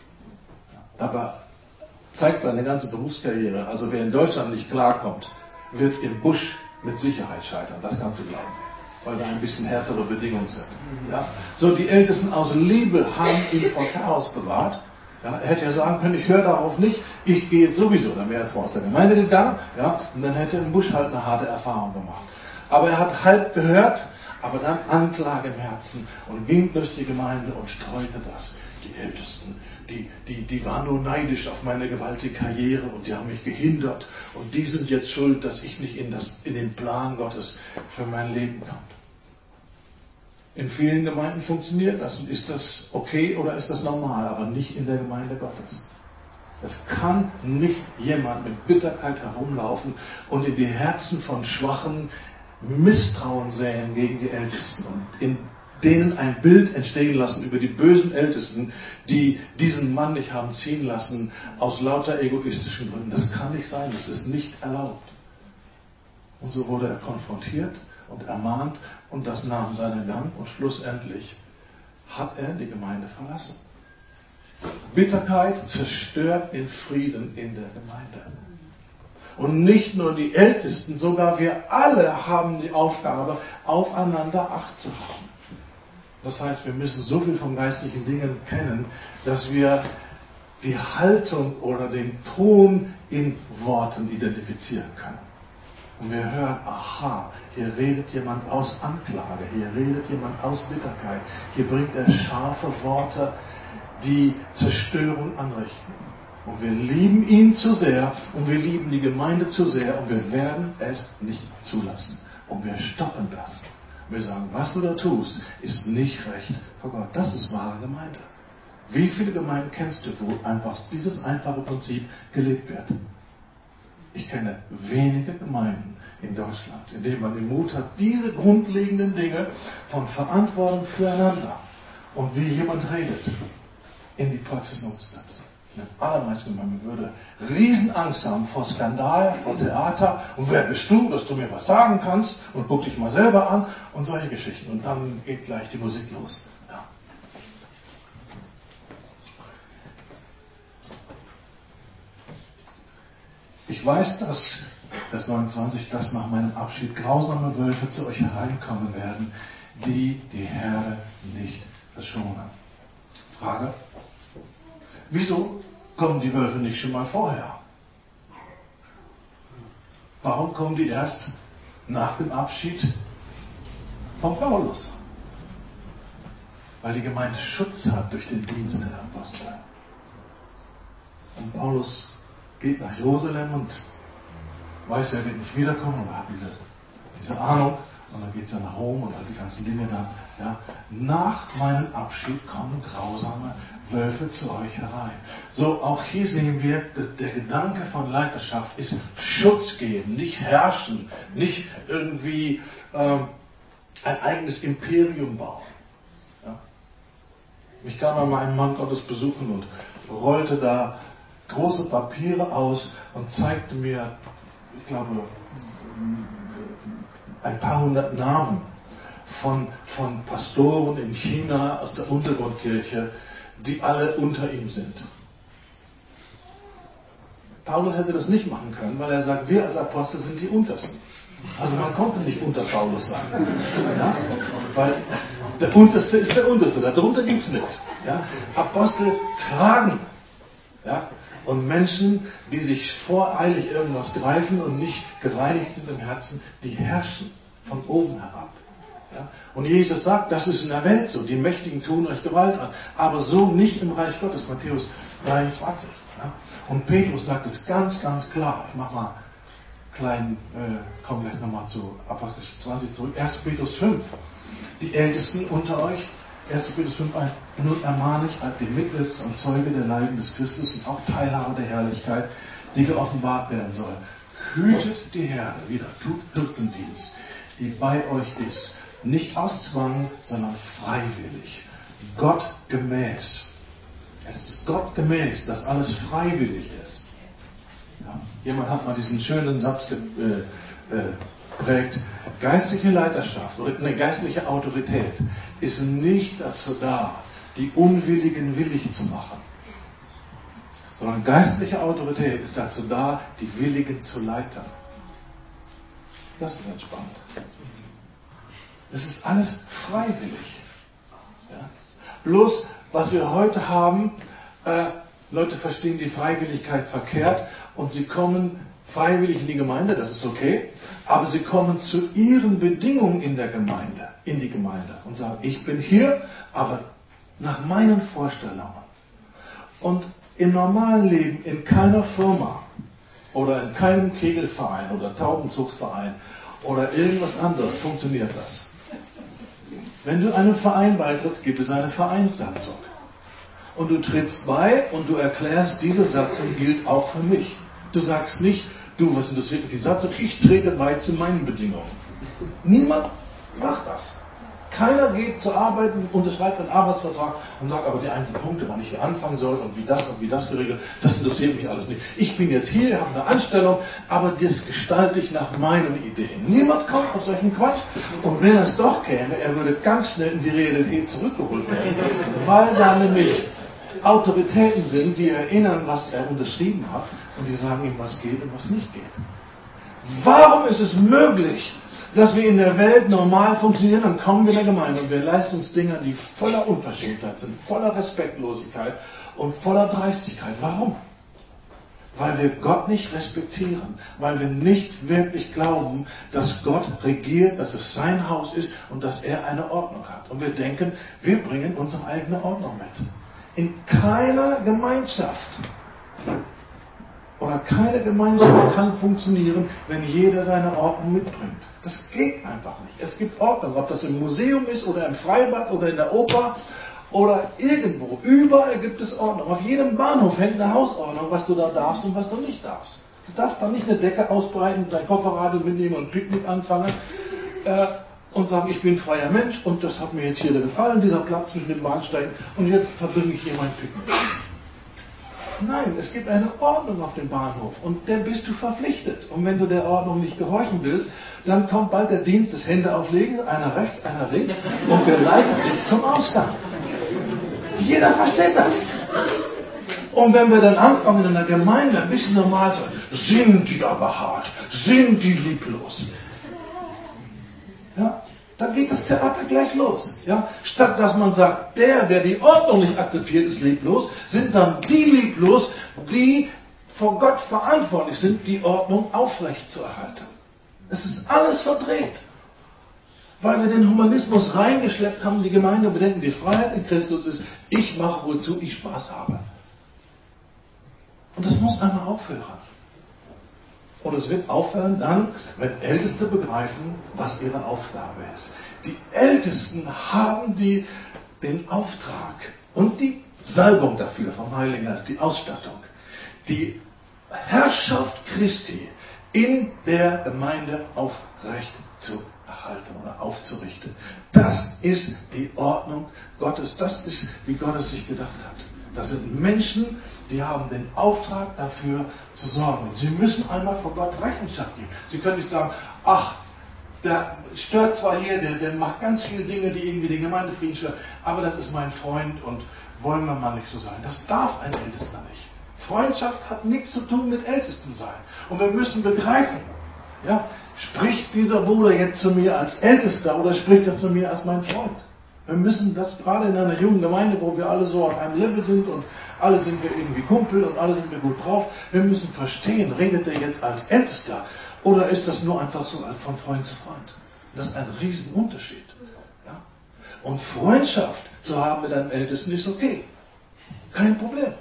S1: Aber zeigt seine ganze Berufskarriere. Also wer in Deutschland nicht klarkommt, wird im Busch mit Sicherheit scheitern. Das kannst du glauben. Weil da ein bisschen härtere Bedingungen sind. Ja? So, die Ältesten aus Liebe haben ihn vor Chaos bewahrt. Ja, er hätte ja sagen können, ich höre darauf nicht, ich gehe sowieso. Dann wäre er zwar aus der Gemeinde gegangen, ja, und dann hätte er im Busch halt eine harte Erfahrung gemacht. Aber er hat halb gehört, aber dann Anklage im Herzen und ging durch die Gemeinde und streute das. Die Ältesten, die waren nur neidisch auf meine gewaltige Karriere und die haben mich gehindert und die sind jetzt schuld, dass ich nicht in den Plan Gottes für mein Leben komme. In vielen Gemeinden funktioniert das. Und ist das okay oder ist das normal? Aber nicht in der Gemeinde Gottes. Es kann nicht jemand mit Bitterkeit herumlaufen und in die Herzen von Schwachen Misstrauen säen gegen die Ältesten und in denen ein Bild entstehen lassen über die bösen Ältesten, die diesen Mann nicht haben ziehen lassen aus lauter egoistischen Gründen. Das kann nicht sein. Das ist nicht erlaubt. Und so wurde er konfrontiert und ermahnt und das nahm seinen Gang und schlussendlich hat er die Gemeinde verlassen. Bitterkeit zerstört den Frieden in der Gemeinde. Und nicht nur die Ältesten, sogar wir alle haben die Aufgabe, aufeinander Acht zu haben. Das heißt, wir müssen so viel von geistlichen Dingen kennen, dass wir die Haltung oder den Ton in Worten identifizieren können. Und wir hören, aha, hier redet jemand aus Anklage, hier redet jemand aus Bitterkeit, hier bringt er scharfe Worte, die Zerstörung anrichten. Und wir lieben ihn zu sehr und wir lieben die Gemeinde zu sehr und wir werden es nicht zulassen. Und wir stoppen das. Wir sagen, was du da tust, ist nicht recht vor Gott. Das ist wahre Gemeinde. Wie viele Gemeinden kennst du, wo einfach dieses einfache Prinzip gelebt wird? Ich kenne wenige Gemeinden in Deutschland, in denen man den Mut hat, diese grundlegenden Dinge von Verantwortung füreinander und wie jemand redet, in die Praxis umzusetzen. In den allermeisten Gemeinden würde Riesenangst haben vor Skandal, vor Theater. Und wer bist du, dass du mir was sagen kannst? Und guck dich mal selber an und solche Geschichten. Und dann geht gleich die Musik los. Ja. Ich weiß, dass Vers 29, dass nach meinem Abschied grausame Wölfe zu euch hereinkommen werden, die die Herde nicht verschonen. Frage: Wieso kommen die Wölfe nicht schon mal vorher? Warum kommen die erst nach dem Abschied von Paulus? Weil die Gemeinde Schutz hat durch den Dienst der Apostel. Und Paulus geht nach Jerusalem und weiß, er wird nicht wiederkommen, aber hat diese Ahnung Und dann geht es ja nach Rom und all die ganzen Dinge dann. Ja. Nach meinem Abschied kommen grausame Wölfe zu euch herein. So, auch hier sehen wir, der Gedanke von Leiterschaft ist Schutz geben, nicht herrschen, nicht irgendwie ein eigenes Imperium bauen. Ja. Ich kam mal einen Mann Gottes besuchen und rollte da große Papiere aus und zeigte mir, ich glaube, ein paar hundert Namen von Pastoren in China aus der Untergrundkirche, die alle unter ihm sind. Paulus hätte das nicht machen können, weil er sagt, wir als Apostel sind die Untersten. Also man konnte nicht unter Paulus sein. Ja? Weil der Unterste ist der Unterste, darunter gibt es nichts. Ja? Apostel tragen. Ja? Und Menschen, die sich voreilig irgendwas greifen und nicht gereinigt sind im Herzen, die herrschen von oben herab. Ja? Und Jesus sagt, das ist in der Welt so, die Mächtigen tun euch Gewalt an, aber so nicht im Reich Gottes, Matthäus 23. Ja? Und Petrus sagt es ganz, ganz klar. Ich mache mal komme gleich nochmal zu Apostelgeschichte 20 zurück. 1. Petrus 5. Die Ältesten unter euch, 1. Petrus 5, nun ermahne ich als den Mitwisser und Zeuge der Leiden des Christus und auch Teilhaber der Herrlichkeit, die geoffenbart werden soll. Hütet die Herde, wieder, tut Hirtendienst, die bei euch ist, nicht aus Zwang, sondern freiwillig, Gott gemäß. Es ist Gott gemäß, dass alles freiwillig ist. Ja, jemand hat mal diesen schönen Satz geprägt, geistliche Leiterschaft oder eine geistliche Autorität ist nicht dazu da, die Unwilligen willig zu machen, sondern geistliche Autorität ist dazu da, die Willigen zu leiten. Das ist entspannt. Es ist alles freiwillig. Ja? Bloß, was wir heute haben, Leute verstehen die Freiwilligkeit verkehrt und sie kommen freiwillig in die Gemeinde, das ist okay, aber sie kommen zu ihren Bedingungen in die Gemeinde und sagen, ich bin hier, aber nach meinen Vorstellungen. Und im normalen Leben, in keiner Firma oder in keinem Kegelverein oder Taubenzuchtverein oder irgendwas anderes funktioniert das. Wenn du einem Verein beitrittst, gibt es eine Vereinssatzung. Und du trittst bei und du erklärst, diese Satzung gilt auch für mich. Du sagst nicht, du, was interessiert mich die Satzung? Ich trete bei zu meinen Bedingungen. Niemand macht das. Keiner geht zur Arbeit und unterschreibt einen Arbeitsvertrag und sagt, aber die einzelnen Punkte, wann ich hier anfangen soll und wie das geregelt, das interessiert mich alles nicht. Ich bin jetzt hier, habe eine Anstellung, aber das gestalte ich nach meinen Ideen. Niemand kommt auf solchen Quatsch. Und wenn es doch käme, er würde ganz schnell in die Realität zurückgeholt werden, weil da nämlich Autoritäten sind, die erinnern, was er unterschrieben hat und die sagen ihm, was geht und was nicht geht. Warum ist es möglich, dass wir in der Welt normal funktionieren, dann kommen wir in der Gemeinde und wir leisten uns Dinge, die voller Unverschämtheit sind, voller Respektlosigkeit und voller Dreistigkeit. Warum? Weil wir Gott nicht respektieren, weil wir nicht wirklich glauben, dass Gott regiert, dass es sein Haus ist und dass er eine Ordnung hat. Und wir denken, wir bringen unsere eigene Ordnung mit. In keiner Gemeinschaft oder keine Gemeinschaft kann funktionieren, wenn jeder seine Ordnung mitbringt. Das geht einfach nicht. Es gibt Ordnung, ob das im Museum ist oder im Freibad oder in der Oper oder irgendwo. Überall gibt es Ordnung. Auf jedem Bahnhof hängt eine Hausordnung, was du da darfst und was du nicht darfst. Du darfst da nicht eine Decke ausbreiten, dein Kofferradio mitnehmen und ein Picknick anfangen und sagen, ich bin freier Mensch und das hat mir jetzt hier gefallen, dieser Platz zwischen den Bahnsteigen und jetzt verbringe ich hier mein Picknick. Nein, es gibt eine Ordnung auf dem Bahnhof und der bist du verpflichtet. Und wenn du der Ordnung nicht gehorchen willst, dann kommt bald der Dienst des Händeauflegens, einer rechts, einer links und geleitet dich zum Ausgang. Jeder versteht das. Und wenn wir dann anfangen in einer Gemeinde ein bisschen normal zu sein, sind die aber hart, sind die lieblos. Ja, dann geht das Theater gleich los. Ja? Statt dass man sagt, der die Ordnung nicht akzeptiert, ist lieblos, sind dann die lieblos, die vor Gott verantwortlich sind, die Ordnung aufrecht zu erhalten. Es ist alles verdreht. Weil wir den Humanismus reingeschleppt haben, die Gemeinde bedenken, die Freiheit in Christus ist, ich mache, wozu ich Spaß habe. Und das muss einmal aufhören. Und es wird aufhören dann, wenn Älteste begreifen, was ihre Aufgabe ist. Die Ältesten haben den Auftrag und die Salbung dafür vom Heiligen Geist, die Ausstattung, die Herrschaft Christi in der Gemeinde aufrecht zu erhalten oder aufzurichten. Das ist die Ordnung Gottes. Das ist, wie Gott es sich gedacht hat. Das sind Menschen, die haben den Auftrag dafür zu sorgen. Und sie müssen einmal vor Gott Rechenschaft geben. Sie können nicht sagen, ach, der stört zwar hier, der macht ganz viele Dinge, die irgendwie den Gemeindefrieden stören, aber das ist mein Freund und wollen wir mal nicht so sein. Das darf ein Ältester nicht. Freundschaft hat nichts zu tun mit Ältesten sein. Und wir müssen begreifen, ja, spricht dieser Bruder jetzt zu mir als Ältester oder spricht er zu mir als mein Freund? Wir müssen das gerade in einer jungen Gemeinde, wo wir alle so auf einem Level sind und alle sind wir irgendwie Kumpel und alle sind wir gut drauf, wir müssen verstehen, redet er jetzt als Ältester oder ist das nur einfach so von Freund zu Freund? Das ist ein Riesenunterschied. Ja? Und Freundschaft zu haben mit einem Ältesten ist okay. Kein Problem.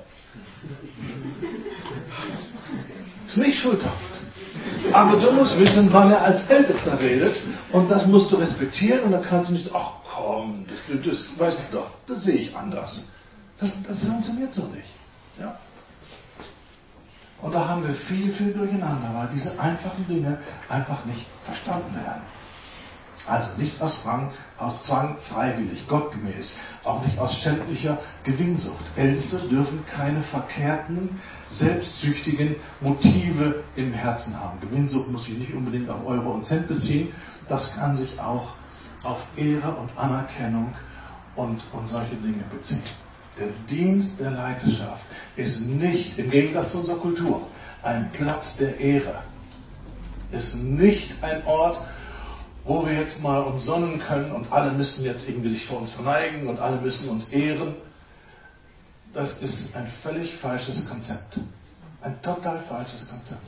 S1: Ist nicht schuldhaft. Aber du musst wissen, wann er als Ältester redet und das musst du respektieren und dann kannst du nicht sagen, ach komm, das weißt du doch, das sehe ich anders. Das funktioniert so nicht. Ja? Und da haben wir viel durcheinander, weil diese einfachen Dinge einfach nicht verstanden werden. Also nicht aus Zwang, freiwillig, gottgemäß, auch nicht aus schändlicher Gewinnsucht. Älteste dürfen keine verkehrten, selbstsüchtigen Motive im Herzen haben. Gewinnsucht muss sich nicht unbedingt auf Euro und Cent beziehen, das kann sich auch auf Ehre und Anerkennung und solche Dinge beziehen. Der Dienst der Leiterschaft ist nicht, im Gegensatz zu unserer Kultur, ein Platz der Ehre. Ist nicht ein Ort, wo wir jetzt mal uns sonnen können und alle müssen jetzt irgendwie sich vor uns verneigen und alle müssen uns ehren. Das ist ein völlig falsches Konzept. Ein total falsches Konzept.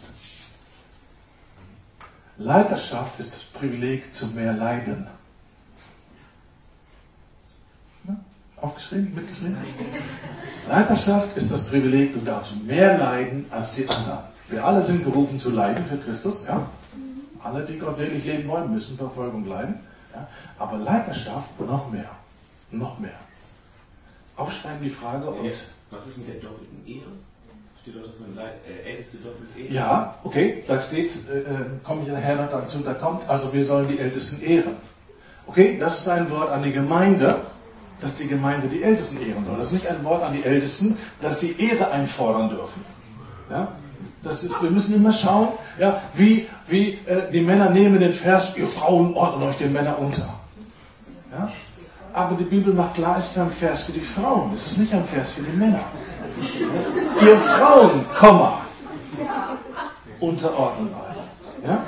S1: Leiterschaft ist das Privileg zu mehr Leiden. Ja? Aufgeschrieben? Mitgeschrieben? Leiterschaft ist das Privileg, du darfst mehr leiden als die anderen. Wir alle sind berufen zu leiden für Christus, ja? Alle, die gottselig leben wollen, müssen Verfolgung leiden. Ja? Aber Leiterschaft noch mehr. Noch mehr. Aufschreiben die Frage und...
S2: Was ist mit der doppelten Ehre? Steht dort, dass man Älteste doppelt ehrt?
S1: Ja, okay, da steht, komme ich nachher noch dazu, da kommt, also wir sollen die Ältesten ehren. Okay, das ist ein Wort an die Gemeinde, dass die Gemeinde die Ältesten ehren soll. Das ist nicht ein Wort an die Ältesten, dass sie Ehre einfordern dürfen. Ja? Wir müssen immer schauen, ja, wie die Männer nehmen den Vers, ihr Frauen ordnet euch den Männern unter. Ja? Aber die Bibel macht klar, es ist ein Vers für die Frauen, es ist nicht ein Vers für die Männer. Ihr Frauen, unterordnen euch. Ja?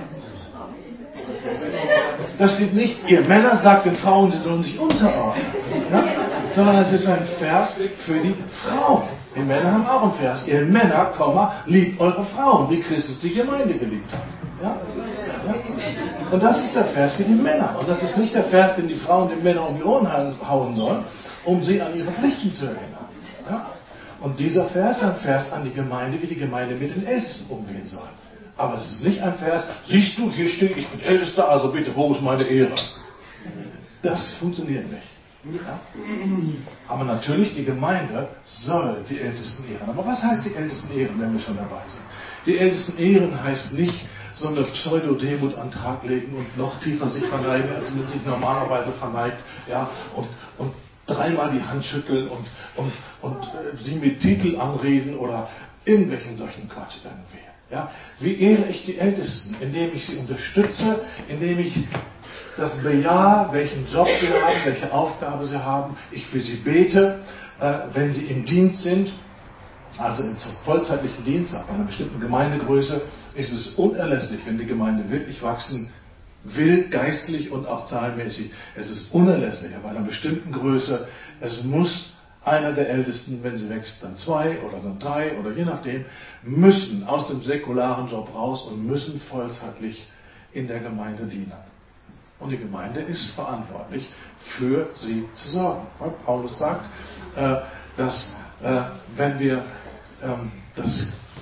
S1: Da steht nicht, ihr Männer sagt den Frauen, sie sollen sich unterordnen. Ja? Sondern es ist ein Vers für die Frauen. Die Männer haben auch einen Vers. Ihr Männer, liebt eure Frauen, wie Christus die Gemeinde geliebt hat. Ja? Ja? Und das ist der Vers für die Männer. Und das ist nicht der Vers, den die Frauen den Männern um die Ohren hauen sollen, um sie an ihre Pflichten zu erinnern. Ja? Und dieser Vers ist ein Vers an die Gemeinde, wie die Gemeinde mit den Ältesten umgehen soll. Aber es ist nicht ein Vers, siehst du, hier steht, ich bin Ältester, also bitte, wo ist meine Ehre? Das funktioniert nicht. Ja? Aber natürlich, die Gemeinde soll die Ältesten ehren. Aber was heißt die Ältesten ehren, wenn wir schon dabei sind? Die Ältesten ehren heißt nicht so eine Pseudo-Demut an den Tag legen und noch tiefer sich verneigen, als man sich normalerweise verneigt. Ja? Und dreimal die Hand schütteln und sie mit Titel anreden oder irgendwelchen solchen Quatsch irgendwie. Ja? Wie ehre ich die Ältesten? Indem ich sie unterstütze, indem ich das bejahe, welchen Job sie haben, welche Aufgabe sie haben. Ich für sie bete, wenn sie im Dienst sind, also im vollzeitlichen Dienst, ab einer bestimmten Gemeindegröße, ist es unerlässlich, wenn die Gemeinde wirklich wachsen will, geistlich und auch zahlenmäßig. Es ist unerlässlich, ab einer bestimmten Größe. Es muss einer der Ältesten, wenn sie wächst, dann 2 oder dann 3 oder je nachdem, müssen aus dem säkularen Job raus und müssen vollzeitlich in der Gemeinde dienen. Und die Gemeinde ist verantwortlich, für sie zu sorgen. Weil Paulus sagt, dass wenn wir das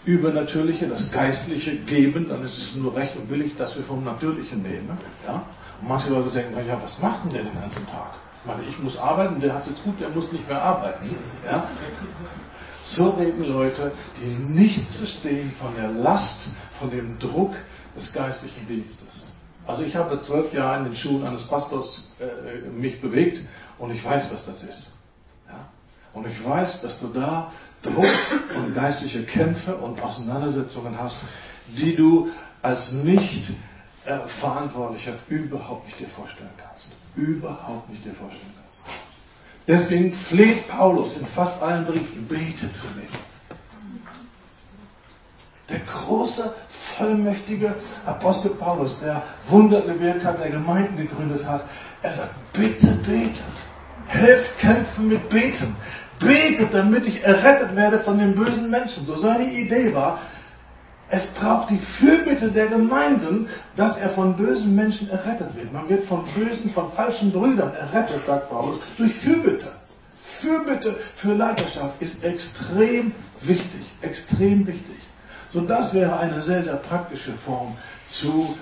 S1: Übernatürliche, das Geistliche geben, dann ist es nur recht und billig, dass wir vom Natürlichen nehmen. Ja? Und manche Leute denken, ja, was macht denn der den ganzen Tag? Ich meine, ich muss arbeiten, der hat es jetzt gut, der muss nicht mehr arbeiten. Ja? So reden Leute, die nichts verstehen von der Last, von dem Druck des geistlichen Dienstes. Also ich habe 12 Jahre in den Schuhen eines Pastors mich bewegt und ich weiß, was das ist. Ja? Und ich weiß, dass du da Druck und geistliche Kämpfe und Auseinandersetzungen hast, die du als Nicht-Verantwortlicher überhaupt nicht dir vorstellen kannst. Überhaupt nicht dir vorstellen kannst. Deswegen fleht Paulus in fast allen Briefen, betet für mich. Der große, vollmächtige Apostel Paulus, der Wunder gewirkt hat, der Gemeinden gegründet hat, er sagt, bitte betet. Helft kämpfen mit Beten. Betet, damit ich errettet werde von den bösen Menschen. So seine Idee war, es braucht die Fürbitte der Gemeinden, dass er von bösen Menschen errettet wird. Man wird von bösen, von falschen Brüdern errettet, sagt Paulus, durch Fürbitte. Fürbitte für Leiterschaft ist extrem wichtig. Extrem wichtig. So, das wäre eine sehr, sehr praktische Form zu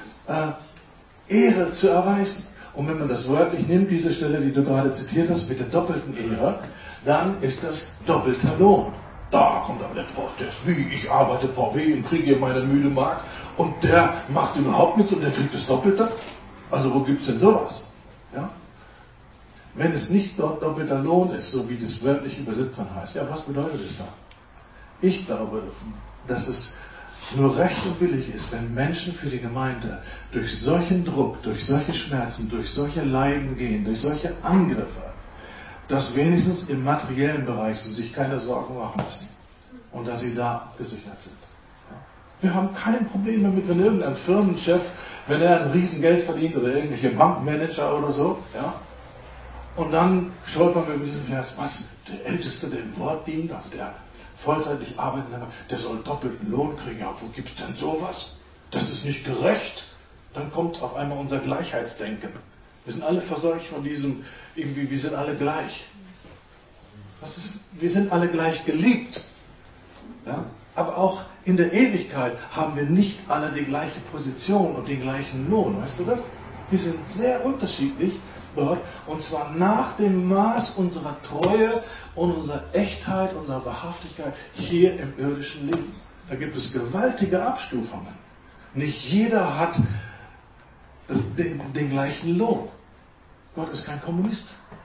S1: Ehre zu erweisen. Und wenn man das wörtlich nimmt, diese Stelle, die du gerade zitiert hast, mit der doppelten Ehre, dann ist das doppelter Lohn. Da kommt aber der Prof, der ist wie, ich arbeite VW und kriege hier meine müde Mark und der macht überhaupt nichts und der kriegt das Doppelte. Also wo gibt es denn sowas? Ja? Wenn es nicht doppelter Lohn ist, so wie das wörtlich übersetzt heißt, ja, was bedeutet es dann? Ich glaube, dass es nur recht und billig ist, wenn Menschen für die Gemeinde durch solchen Druck, durch solche Schmerzen, durch solche Leiden gehen, durch solche Angriffe, dass wenigstens im materiellen Bereich sie sich keine Sorgen machen müssen und dass sie da gesichert sind. Wir haben kein Problem damit, wenn irgendein Firmenchef, wenn er ein Riesengeld verdient oder irgendwelche Bankmanager oder so, ja, und dann stolpern wir über diesen Vers, was, der Älteste, der im Wort dient, also der vollzeitig arbeitet, der soll doppelten Lohn kriegen. Ja, wo gibt es denn sowas? Das ist nicht gerecht. Dann kommt auf einmal unser Gleichheitsdenken. Wir sind alle verseucht von diesem, irgendwie, wir sind alle gleich. Wir sind alle gleich geliebt. Ja? Aber auch in der Ewigkeit haben wir nicht alle die gleiche Position und den gleichen Lohn. Weißt du das? Wir sind sehr unterschiedlich dort, und zwar nach dem Maß unserer Treue und unserer Echtheit, unserer Wahrhaftigkeit hier im irdischen Leben. Da gibt es gewaltige Abstufungen. Nicht jeder hat den gleichen Lohn. Gott ist kein Kommunist.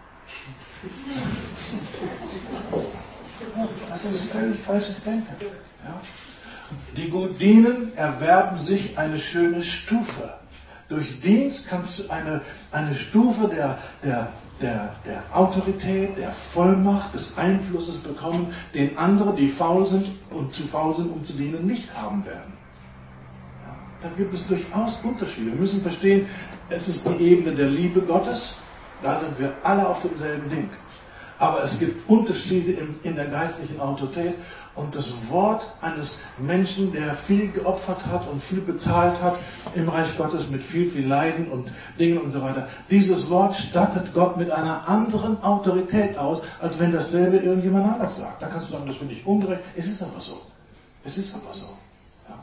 S1: Das ist ein völlig falsches Denken. Ja? Die gut dienen, erwerben sich eine schöne Stufe. Durch Dienst kannst du eine Stufe der Autorität, der Vollmacht, des Einflusses bekommen, den andere, die faul sind und zu faul sind, um zu dienen, nicht haben werden. Ja, da gibt es durchaus Unterschiede. Wir müssen verstehen, es ist die Ebene der Liebe Gottes, da sind wir alle auf demselben Ding. Aber es gibt Unterschiede in der geistlichen Autorität, und das Wort eines Menschen, der viel geopfert hat und viel bezahlt hat im Reich Gottes mit viel, viel Leiden und Dingen und so weiter, dieses Wort stattet Gott mit einer anderen Autorität aus, als wenn dasselbe irgendjemand anders sagt. Da kannst du sagen, das finde ich ungerecht. Es ist aber so. Es ist aber so. Ja.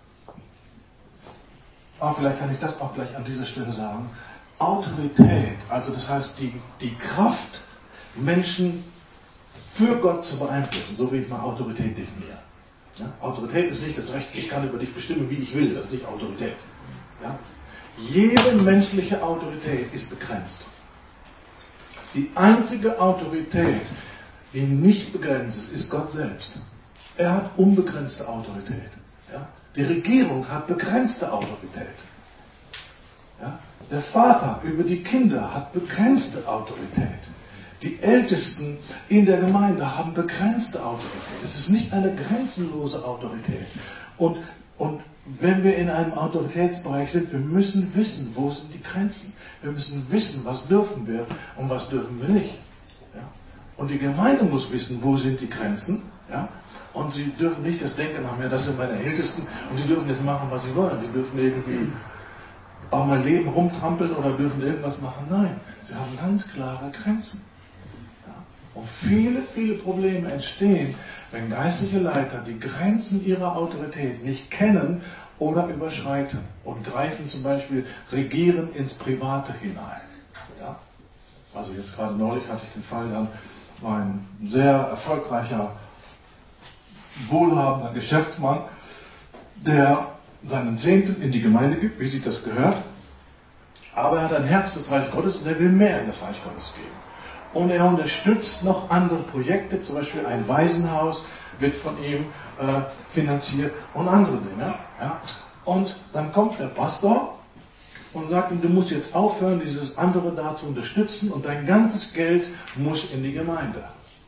S1: Aber vielleicht kann ich das auch gleich an dieser Stelle sagen. Autorität, also das heißt die Kraft, Menschen für Gott zu beeinflussen, so wie ich mal Autorität definiere. Ja? Autorität ist nicht das Recht, ich kann über dich bestimmen, wie ich will, das ist nicht Autorität. Ja? Jede menschliche Autorität ist begrenzt. Die einzige Autorität, die nicht begrenzt ist, ist Gott selbst. Er hat unbegrenzte Autorität. Ja? Die Regierung hat begrenzte Autorität. Ja? Der Vater über die Kinder hat begrenzte Autorität. Die Ältesten in der Gemeinde haben begrenzte Autorität. Es ist nicht eine grenzenlose Autorität. Und wenn wir in einem Autoritätsbereich sind, wir müssen wissen, wo sind die Grenzen. Wir müssen wissen, was dürfen wir und was dürfen wir nicht. Ja? Und die Gemeinde muss wissen, wo sind die Grenzen. Ja? Und sie dürfen nicht das Denken haben, ja, das sind meine Ältesten und sie dürfen jetzt machen, was sie wollen. Die dürfen irgendwie auch mein Leben rumtrampeln oder dürfen irgendwas machen. Nein, sie haben ganz klare Grenzen. Und viele, viele Probleme entstehen, wenn geistliche Leiter die Grenzen ihrer Autorität nicht kennen oder überschreiten und greifen zum Beispiel Regieren ins Private hinein. Ja? Also jetzt gerade neulich hatte ich den Fall, dann war ein sehr erfolgreicher, wohlhabender Geschäftsmann, der seinen Zehnten in die Gemeinde gibt, wie sich das gehört, aber er hat ein Herz des Reich Gottes und er will mehr in das Reich Gottes geben. Und er unterstützt noch andere Projekte, zum Beispiel ein Waisenhaus wird von ihm finanziert und andere Dinge. Ja? Und dann kommt der Pastor und sagt ihm, du musst jetzt aufhören, dieses andere da zu unterstützen und dein ganzes Geld muss in die Gemeinde.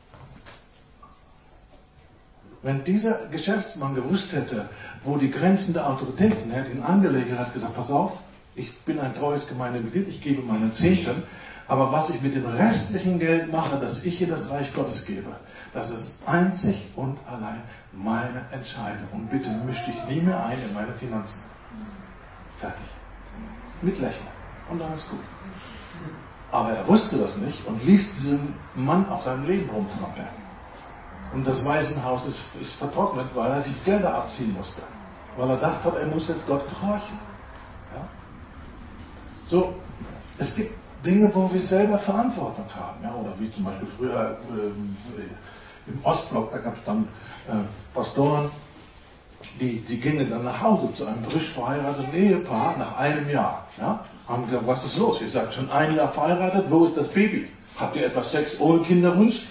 S1: Wenn dieser Geschäftsmann gewusst hätte, wo die Grenzen der Autorität sind, er hat ihn angelegt und hat gesagt, pass auf, ich bin ein treues Gemeindemitglied, ich gebe meine Zehnten, aber was ich mit dem restlichen Geld mache, das ich in das Reich Gottes gebe, das ist einzig und allein meine Entscheidung. Und bitte misch dich nie mehr ein in meine Finanzen. Fertig. Mit Lächeln. Und dann ist gut. Aber er wusste das nicht und ließ diesen Mann auf seinem Leben rumtrampeln. Und das Waisenhaus ist vertrocknet, weil er die Gelder abziehen musste. Weil er dachte, er muss jetzt Gott gehorchen. Ja? So, es gibt Dinge, wo wir selber Verantwortung haben. Ja? Oder wie zum Beispiel früher im Ostblock, da gab es dann Pastoren, die gingen dann nach Hause zu einem frisch verheirateten Ehepaar nach einem Jahr. Ja? Haben gesagt, was ist los? Ihr seid schon ein Jahr verheiratet, wo ist das Baby? Habt ihr etwas Sex ohne Kinderwunsch?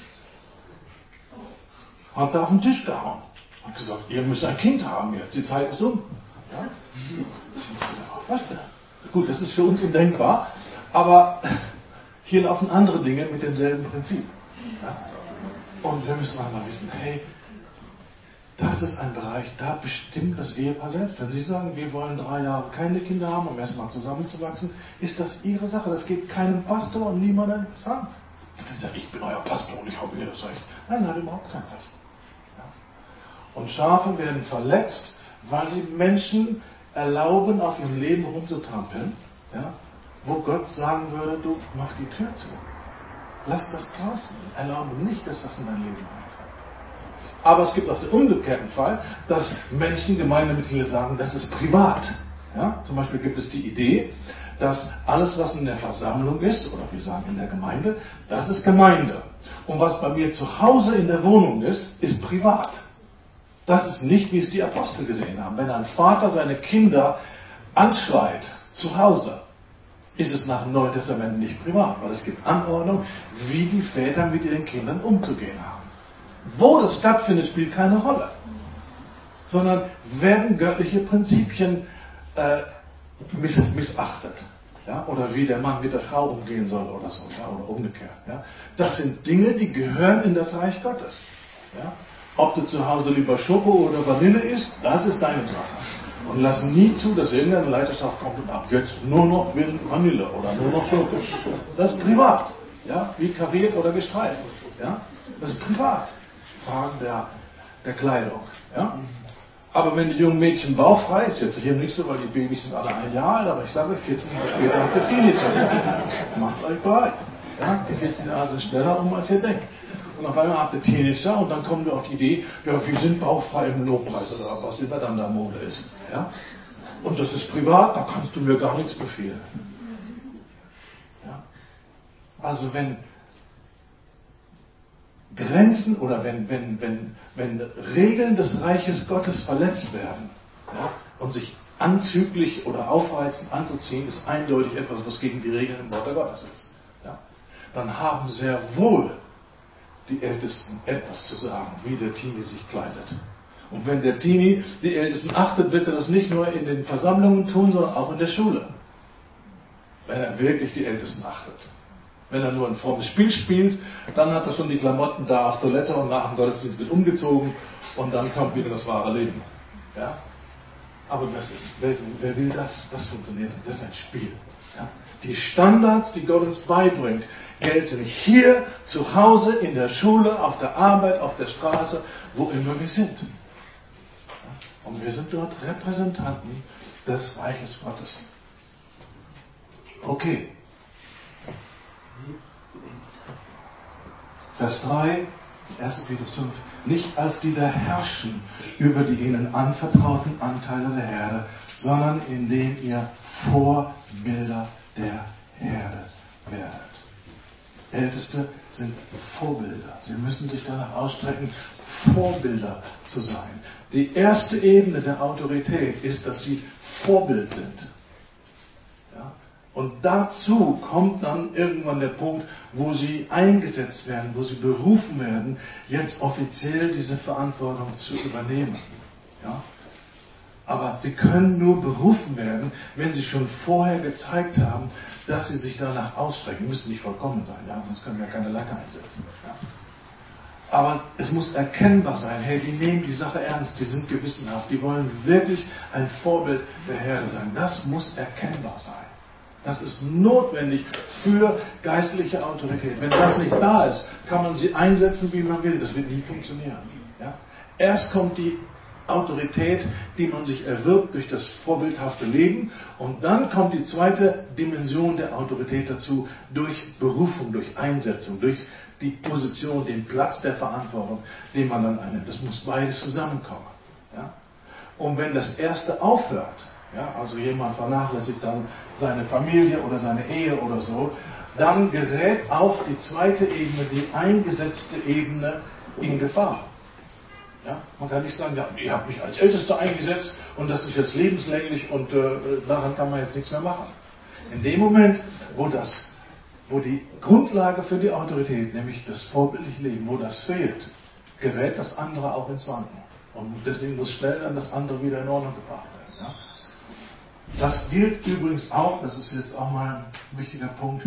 S1: Hat da auf den Tisch gehauen. Hat gesagt, ihr müsst ein Kind haben jetzt, die Zeit ist um. Ja? Was denn? Gut, das ist für uns undenkbar, aber hier laufen andere Dinge mit demselben Prinzip. Ja? Und wir müssen einmal wissen, hey, das ist ein Bereich, da bestimmt das Ehepaar selbst. Wenn Sie sagen, wir wollen 3 Jahre keine Kinder haben, um erstmal zusammenzuwachsen, ist das Ihre Sache. Das geht keinem Pastor und niemandem etwas an. Ich bin euer Pastor und ich habe hier das Recht. Nein, er hat überhaupt kein Recht. Und Schafe werden verletzt, weil sie Menschen erlauben, auf ihrem Leben rumzutrampeln, ja, wo Gott sagen würde, du mach die Tür zu. Lass das draußen. Erlaube nicht, dass das in dein Leben reinkommt. Aber es gibt auch den umgekehrten Fall, dass Menschen, Gemeindemitglieder sagen, das ist privat. Ja? Zum Beispiel gibt es die Idee, dass alles, was in der Versammlung ist, oder wir sagen in der Gemeinde, das ist Gemeinde. Und was bei mir zu Hause in der Wohnung ist, ist privat. Das ist nicht, wie es die Apostel gesehen haben. Wenn ein Vater seine Kinder anschreit zu Hause, ist es nach dem Neuen Testament nicht privat, weil es gibt Anordnung, wie die Väter mit ihren Kindern umzugehen haben. Wo das stattfindet, spielt keine Rolle. Sondern werden göttliche Prinzipien missachtet. Ja? Oder wie der Mann mit der Frau umgehen soll oder so, ja? Oder umgekehrt. Ja? Das sind Dinge, die gehören in das Reich Gottes. Ja? Ob du zu Hause lieber Schoko oder Vanille isst, das ist deine Sache. Und lass nie zu, dass irgendeine Leiterschaft kommt und ab jetzt nur noch Vanille oder nur noch Schoko. Das ist privat. Ja? Wie kariert oder gestreift. Ja? Das ist privat. Fragen der Kleidung. Ja? Aber wenn die jungen Mädchen bauchfrei, ist jetzt hier nicht so, weil die Babys sind alle 1 Jahr alt, aber ich sage, 14 Jahre später habt ihr Teenager. Macht euch bereit. Ja? Die 14 Jahre sind schneller als ihr denkt. Und auf einmal habt ihr Teenager und dann kommen wir auf die Idee, ja, wir sind bauchfrei im Lobpreis oder was immer dann da Mode ist. Ja? Und das ist privat, da kannst du mir gar nichts befehlen. Ja? Also wenn Grenzen oder wenn Regeln des Reiches Gottes verletzt werden, ja, und sich anzüglich oder aufreizend anzuziehen, ist eindeutig etwas, was gegen die Regeln im Wort Gottes ist. Ja? Dann haben sehr wohl die Ältesten etwas zu sagen, wie der Teenie sich kleidet. Und wenn der Teenie die Ältesten achtet, wird er das nicht nur in den Versammlungen tun, sondern auch in der Schule. Wenn er wirklich die Ältesten achtet. Wenn er nur ein frommes Spiel spielt, dann hat er schon die Klamotten da auf Toilette und nach dem Gottesdienst wird umgezogen und dann kommt wieder das wahre Leben. Ja? Aber wer will das? Das funktioniert nicht. Das ist ein Spiel. Ja? Die Standards, die Gott uns beibringt, gelten hier, zu Hause, in der Schule, auf der Arbeit, auf der Straße, wo immer wir sind. Und wir sind dort Repräsentanten des Reiches Gottes. Okay. Vers 3, 1. Petrus 5, nicht als die da herrschen über die ihnen anvertrauten Anteile der Herde, sondern indem ihr Vorbilder der Herde werdet. Älteste sind Vorbilder. Sie müssen sich danach ausstrecken, Vorbilder zu sein. Die erste Ebene der Autorität ist, dass sie Vorbild sind. Ja? Und dazu kommt dann irgendwann der Punkt, wo sie eingesetzt werden, wo sie berufen werden, jetzt offiziell diese Verantwortung zu übernehmen. Ja? Aber sie können nur berufen werden, wenn sie schon vorher gezeigt haben, dass sie sich danach ausstrecken. Die müssen nicht vollkommen sein, ja? Sonst können wir keine Leiter einsetzen. Ja? Aber es muss erkennbar sein, hey, die nehmen die Sache ernst, die sind gewissenhaft, die wollen wirklich ein Vorbild der Herde sein. Das muss erkennbar sein. Das ist notwendig für geistliche Autorität. Wenn das nicht da ist, kann man sie einsetzen, wie man will. Das wird nie funktionieren. Ja? Erst kommt die Autorität, die man sich erwirbt durch das vorbildhafte Leben. Und dann kommt die zweite Dimension der Autorität dazu, durch Berufung, durch Einsetzung, durch die Position, den Platz der Verantwortung, den man dann einnimmt. Das muss beides zusammenkommen. Ja? Und wenn das erste aufhört, ja, also jemand vernachlässigt dann seine Familie oder seine Ehe oder so, dann gerät auch die zweite Ebene, die eingesetzte Ebene, in Gefahr. Ja? Man kann nicht sagen, ja, ihr habt mich als Ältester eingesetzt und das ist jetzt lebenslänglich und daran kann man jetzt nichts mehr machen. In dem Moment, wo die Grundlage für die Autorität, nämlich das vorbildliche Leben, wo das fehlt, gerät das andere auch ins Wanken. Und deswegen muss schnell dann das andere wieder in Ordnung gebracht werden. Ja? Das gilt übrigens auch, das ist jetzt auch mal ein wichtiger Punkt,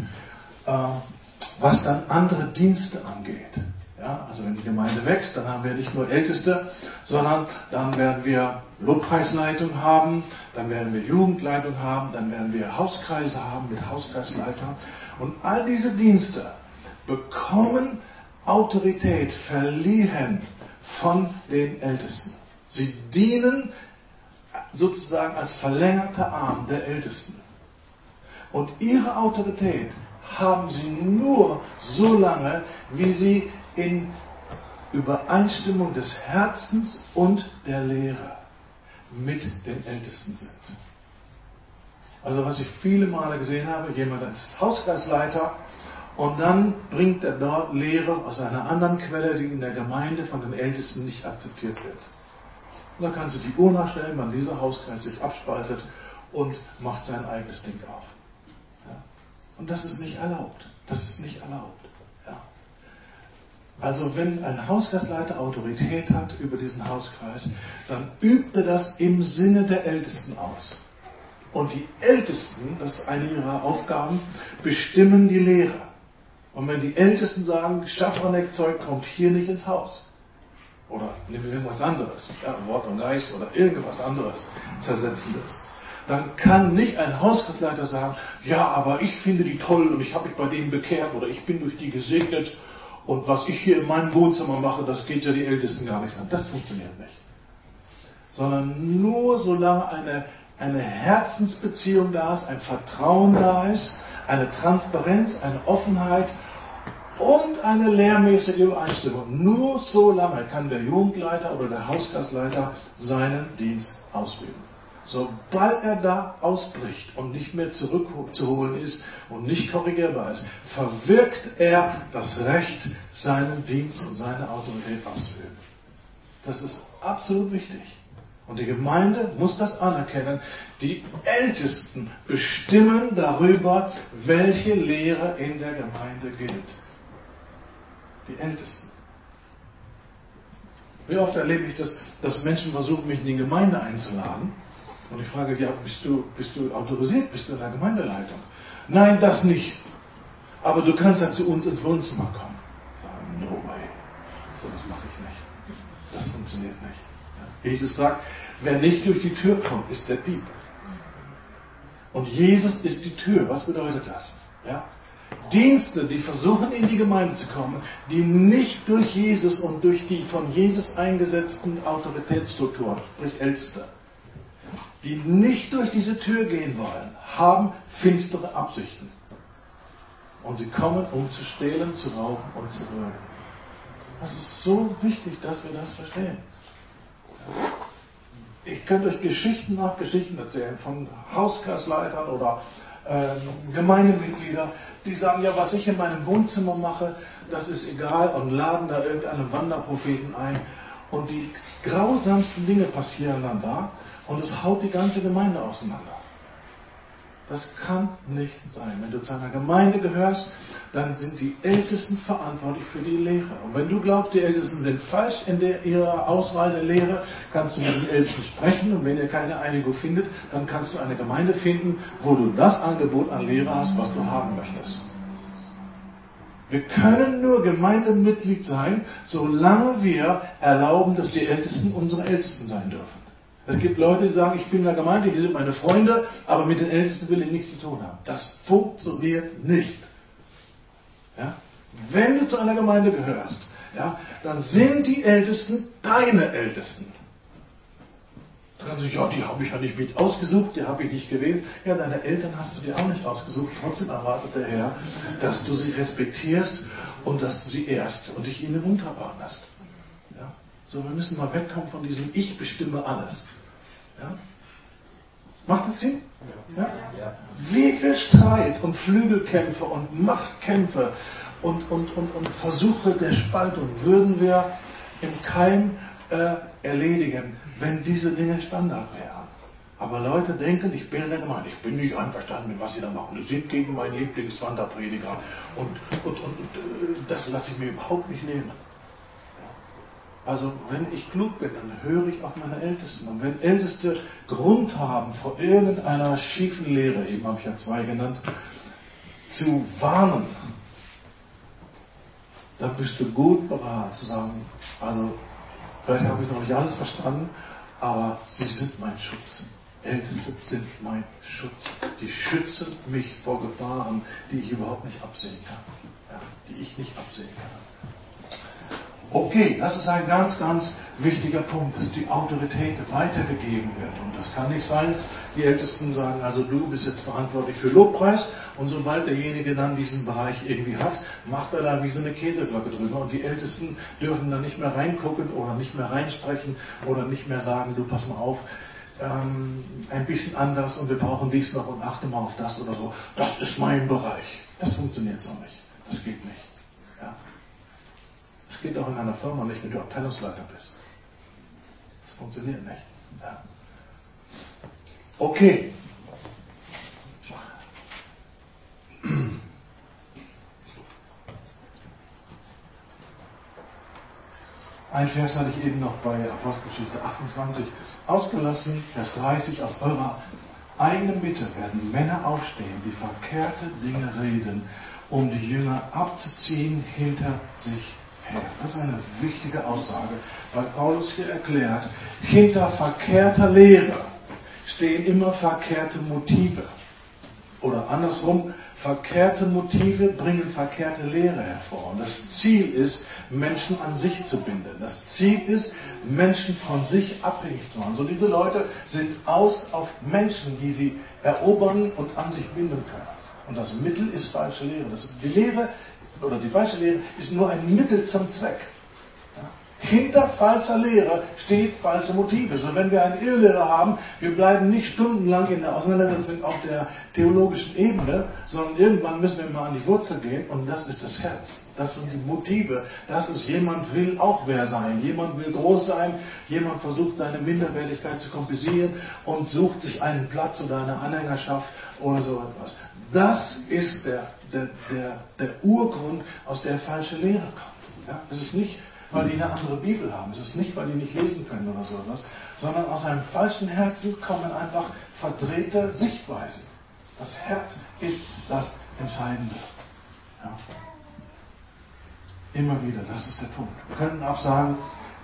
S1: was dann andere Dienste angeht. Ja, also wenn die Gemeinde wächst, dann haben wir nicht nur Älteste, sondern dann werden wir Lobpreisleitung haben, dann werden wir Jugendleitung haben, dann werden wir Hauskreise haben mit Hauskreisleitern. Und all diese Dienste bekommen Autorität verliehen von den Ältesten. Sie dienen sozusagen als verlängerter Arm der Ältesten. Und ihre Autorität haben sie nur so lange, wie sie in Übereinstimmung des Herzens und der Lehre mit den Ältesten sind. Also was ich viele Male gesehen habe, jemand ist Hauskreisleiter und dann bringt er dort Lehre aus einer anderen Quelle, die in der Gemeinde von den Ältesten nicht akzeptiert wird. Und dann kannst du die Uhr nachstellen, wann dieser Hauskreis sich abspaltet und macht sein eigenes Ding auf. Ja? Und das ist nicht erlaubt. Das ist nicht erlaubt. Ja? Also wenn ein Hauskreisleiter Autorität hat über diesen Hauskreis, dann übt er das im Sinne der Ältesten aus. Und die Ältesten, das ist eine ihrer Aufgaben, bestimmen die Lehre. Und wenn die Ältesten sagen, Schaffranek-Zeug kommt hier nicht ins Haus, oder nehmen wir irgendwas anderes, ja, Wort und Geist oder irgendwas anderes Zersetzendes, dann kann nicht ein Hauskreisleiter sagen, ja, aber ich finde die toll und ich habe mich bei denen bekehrt oder ich bin durch die gesegnet und was ich hier in meinem Wohnzimmer mache, das geht ja die Ältesten gar nichts an. Das funktioniert nicht. Sondern nur solange eine Herzensbeziehung da ist, ein Vertrauen da ist, eine Transparenz, eine Offenheit und eine lehrmäßige Übereinstimmung. Nur so lange kann der Jugendleiter oder der Hauskreisleiter seinen Dienst ausüben. Sobald er da ausbricht und nicht mehr zurückzuholen ist und nicht korrigierbar ist, verwirkt er das Recht, seinen Dienst und seine Autorität auszuüben. Das ist absolut wichtig. Und die Gemeinde muss das anerkennen. Die Ältesten bestimmen darüber, welche Lehre in der Gemeinde gilt. Die Ältesten. Wie oft erlebe ich das, dass Menschen versuchen, mich in die Gemeinde einzuladen. Und ich frage, ja, bist du autorisiert? Bist du in der Gemeindeleitung? Nein, das nicht. Aber du kannst ja zu uns ins Wohnzimmer kommen. Ich sage, no way. So, das mache ich nicht. Das funktioniert nicht. Ja. Jesus sagt, wer nicht durch die Tür kommt, ist der Dieb. Und Jesus ist die Tür. Was bedeutet das? Ja? Dienste, die versuchen in die Gemeinde zu kommen, die nicht durch Jesus und durch die von Jesus eingesetzten Autoritätsstrukturen, sprich Älteste, die nicht durch diese Tür gehen wollen, haben finstere Absichten. Und sie kommen, um zu stehlen, zu rauben und zu würgen. Das ist so wichtig, dass wir das verstehen. Ich könnte euch Geschichten nach Geschichten erzählen von Hauskreisleitern oder Gemeindemitglieder, die sagen, ja, was ich in meinem Wohnzimmer mache, das ist egal, und laden da irgendeinen Wanderpropheten ein. Und die grausamsten Dinge passieren dann da und es haut die ganze Gemeinde auseinander. Das kann nicht sein. Wenn du zu einer Gemeinde gehörst, dann sind die Ältesten verantwortlich für die Lehre. Und wenn du glaubst, die Ältesten sind falsch in ihrer Auswahl der Lehre, kannst du mit den Ältesten sprechen. Und wenn ihr keine Einigung findet, dann kannst du eine Gemeinde finden, wo du das Angebot an Lehre hast, was du haben möchtest. Wir können nur Gemeindemitglied sein, solange wir erlauben, dass die Ältesten unsere Ältesten sein dürfen. Es gibt Leute, die sagen, ich bin in der Gemeinde, die sind meine Freunde, aber mit den Ältesten will ich nichts zu tun haben. Das funktioniert nicht. Ja? Wenn du zu einer Gemeinde gehörst, ja, dann sind die Ältesten deine Ältesten. Du kannst sagen, ja, die habe ich ja nicht mit ausgesucht, die habe ich nicht gewählt. Ja, deine Eltern hast du dir auch nicht ausgesucht. Trotzdem erwartet der Herr, dass du sie respektierst und dass du sie ehrst und dich ihnen unterordnest. Ja? So, wir müssen mal wegkommen von diesem Ich bestimme alles. Ja? Macht das Sinn? Ja? Wie viel Streit und Flügelkämpfe und Machtkämpfe und Versuche der Spaltung würden wir im Keim erledigen, wenn diese Dinge Standard wären. Aber Leute denken, ich bin in der Gemeinde, ich bin nicht einverstanden mit was sie da machen. Sie sind gegen meinen Lieblingswanderprediger und das lasse ich mir überhaupt nicht nehmen. Also wenn ich klug bin, dann höre ich auf meine Ältesten. Und wenn Älteste Grund haben, vor irgendeiner schiefen Lehre, eben habe ich ja 2 genannt, zu warnen, dann bist du gut bereit zu sagen, also vielleicht habe ich noch nicht alles verstanden, aber sie sind mein Schutz. Älteste sind mein Schutz. Die schützen mich vor Gefahren, die ich überhaupt nicht absehen kann. Ja, die ich nicht absehen kann. Okay, das ist ein ganz, ganz wichtiger Punkt, dass die Autorität weitergegeben wird. Und das kann nicht sein, die Ältesten sagen, also du bist jetzt verantwortlich für Lobpreis, und sobald derjenige dann diesen Bereich irgendwie hat, macht er da wie so eine Käseglocke drüber, und die Ältesten dürfen dann nicht mehr reingucken oder nicht mehr reinsprechen oder nicht mehr sagen, du pass mal auf, ein bisschen anders und wir brauchen dies noch und achte mal auf das oder so. Das ist mein Bereich. Das funktioniert so nicht. Das geht nicht. Ja. Das geht auch in einer Firma nicht, wenn du Abteilungsleiter bist. Das funktioniert nicht. Ja. Okay. Ein Vers hatte ich eben noch bei Apostelgeschichte 28 ausgelassen, Vers 30. Aus eurer eigenen Mitte werden Männer aufstehen, die verkehrte Dinge reden, um die Jünger abzuziehen hinter sich her. Das ist eine wichtige Aussage, weil Paulus hier erklärt, hinter verkehrter Lehre stehen immer verkehrte Motive. Oder andersrum, verkehrte Motive bringen verkehrte Lehre hervor. Und das Ziel ist, Menschen an sich zu binden. Das Ziel ist, Menschen von sich abhängig zu machen. So diese Leute sind aus auf Menschen, die sie erobern und an sich binden können. Und das Mittel ist falsche Lehre. Die Lehre oder die falsche Lehre ist nur ein Mittel zum Zweck. Hinter falscher Lehre steht falsche Motive. So, wenn wir eine Irrlehre haben, wir bleiben nicht stundenlang in der Auseinandersetzung auf der theologischen Ebene, sondern irgendwann müssen wir mal an die Wurzel gehen, und das ist das Herz. Das sind die Motive. Das ist, jemand will auch wer sein. Jemand will groß sein. Jemand versucht, seine Minderwertigkeit zu kompensieren und sucht sich einen Platz oder eine Anhängerschaft oder so etwas. Das ist der Urgrund, aus der falsche Lehre kommt. Ja? Das ist nicht, weil die eine andere Bibel haben. Es ist nicht, weil die nicht lesen können oder sowas, sondern aus einem falschen Herzen kommen einfach verdrehte Sichtweisen. Das Herz ist das Entscheidende. Ja. Immer wieder, das ist der Punkt. Wir können auch sagen,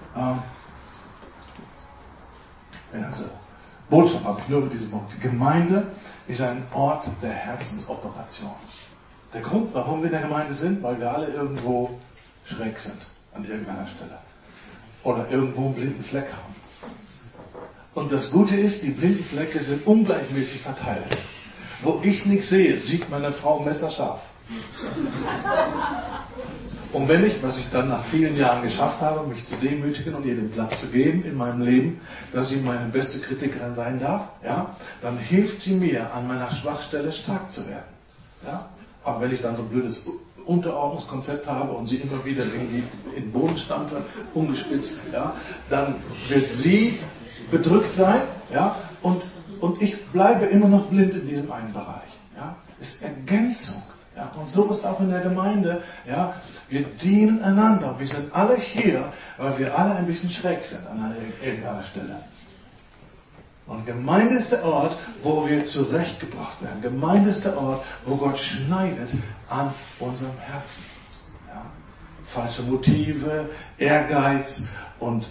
S1: die ganze Botschaft habe ich nur mit diesem Punkt. Die Gemeinde ist ein Ort der Herzensoperation. Der Grund, warum wir in der Gemeinde sind, weil wir alle irgendwo schräg sind. An irgendeiner Stelle. Oder irgendwo einen blinden Fleck haben. Und das Gute ist, die blinden Flecke sind ungleichmäßig verteilt. Wo ich nichts sehe, sieht meine Frau messerscharf. Und wenn ich, was ich dann nach vielen Jahren geschafft habe, mich zu demütigen und ihr den Platz zu geben in meinem Leben, dass sie meine beste Kritikerin sein darf, ja, dann hilft sie mir, an meiner Schwachstelle stark zu werden. Ja. Aber wenn ich dann so ein blödes Unterordnungskonzept habe und sie immer wieder irgendwie in den Boden stampfe, umgespitzt, ja, dann wird sie bedrückt sein, ja, und ich bleibe immer noch blind in diesem einen Bereich. Ja. Das ist Ergänzung. Ja, und so ist auch in der Gemeinde. Ja, wir dienen einander. Wir sind alle hier, weil wir alle ein bisschen schräg sind an irgendeiner Stelle. Und Gemeinde ist der Ort, wo wir zurechtgebracht werden. Gemeinde ist der Ort, wo Gott schneidet an unserem Herzen. Ja, falsche Motive, Ehrgeiz und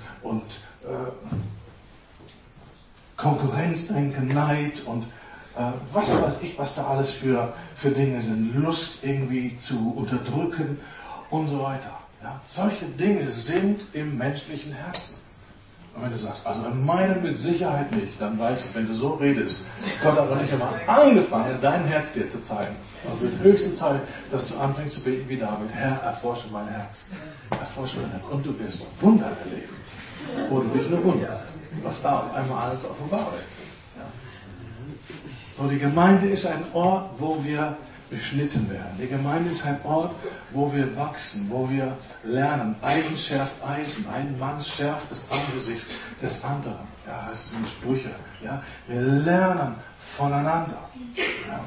S1: Konkurrenzdenken, Neid und was weiß ich, was da alles für Dinge sind. Lust irgendwie zu unterdrücken und so weiter. Ja, solche Dinge sind im menschlichen Herzen. Und wenn du sagst, also in meinem mit Sicherheit nicht, dann weißt du, wenn du so redest, Gott hat noch nicht einmal angefangen, dein Herz dir zu zeigen. Also es wird höchste Zeit, dass du anfängst zu beten wie David. Herr, erforsche mein Herz. Erforsche mein Herz. Und du wirst Wunder erleben. Wo du dich nur wunderst, was da auf einmal alles offenbar wird. Ja. So, die Gemeinde ist ein Ort, wo wir beschnitten werden. Die Gemeinde ist ein Ort, wo wir wachsen, wo wir lernen. Eisen schärft Eisen. Ein Mann schärft das Angesicht des anderen. Ja, heißt es in Sprüche. Ja, wir lernen voneinander. Ja.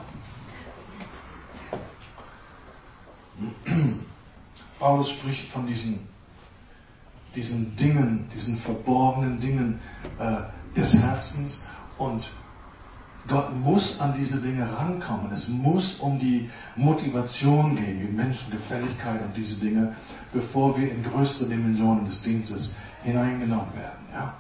S1: Paulus spricht von diesen Dingen, diesen verborgenen Dingen des Herzens, und Gott muss an diese Dinge rankommen. Es muss um die Motivation gehen, die Menschengefälligkeit und diese Dinge, bevor wir in größere Dimensionen des Dienstes hineingenommen werden. Ja?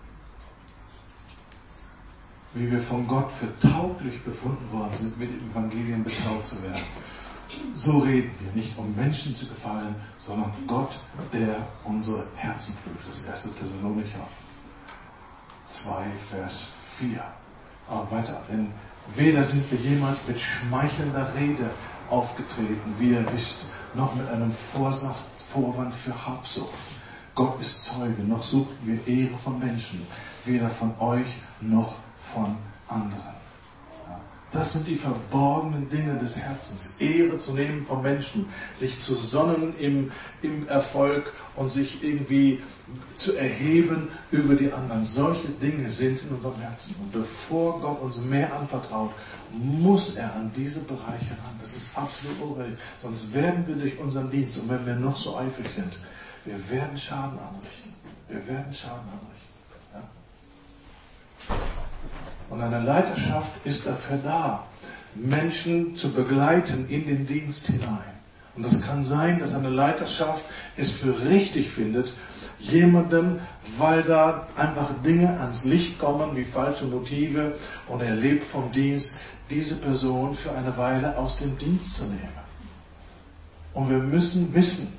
S1: Wie wir von Gott für tauglich befunden worden sind, mit dem Evangelium betraut zu werden. So reden wir, nicht um Menschen zu gefallen, sondern Gott, der unsere Herzen prüft. Das ist 1. Thessalonicher 2, Vers 4. Aber weiter, denn weder sind wir jemals mit schmeichelnder Rede aufgetreten, wie ihr wisst, noch mit einem Vorwand für Habsucht. Gott ist Zeuge, noch suchten wir Ehre von Menschen, weder von euch noch von anderen. Das sind die verborgenen Dinge des Herzens. Ehre zu nehmen von Menschen, sich zu sonnen im Erfolg und sich irgendwie zu erheben über die anderen. Solche Dinge sind in unserem Herzen. Und bevor Gott uns mehr anvertraut, muss er an diese Bereiche ran. Das ist absolut notwendig. Sonst werden wir durch unseren Dienst, und wenn wir noch so eifrig sind, wir werden Schaden anrichten. Wir werden Schaden anrichten. Ja? Und eine Leiterschaft ist dafür da, Menschen zu begleiten in den Dienst hinein. Und das kann sein, dass eine Leiterschaft es für richtig findet, jemandem, weil da einfach Dinge ans Licht kommen, wie falsche Motive, und er lebt vom Dienst, diese Person für eine Weile aus dem Dienst zu nehmen. Und wir müssen wissen,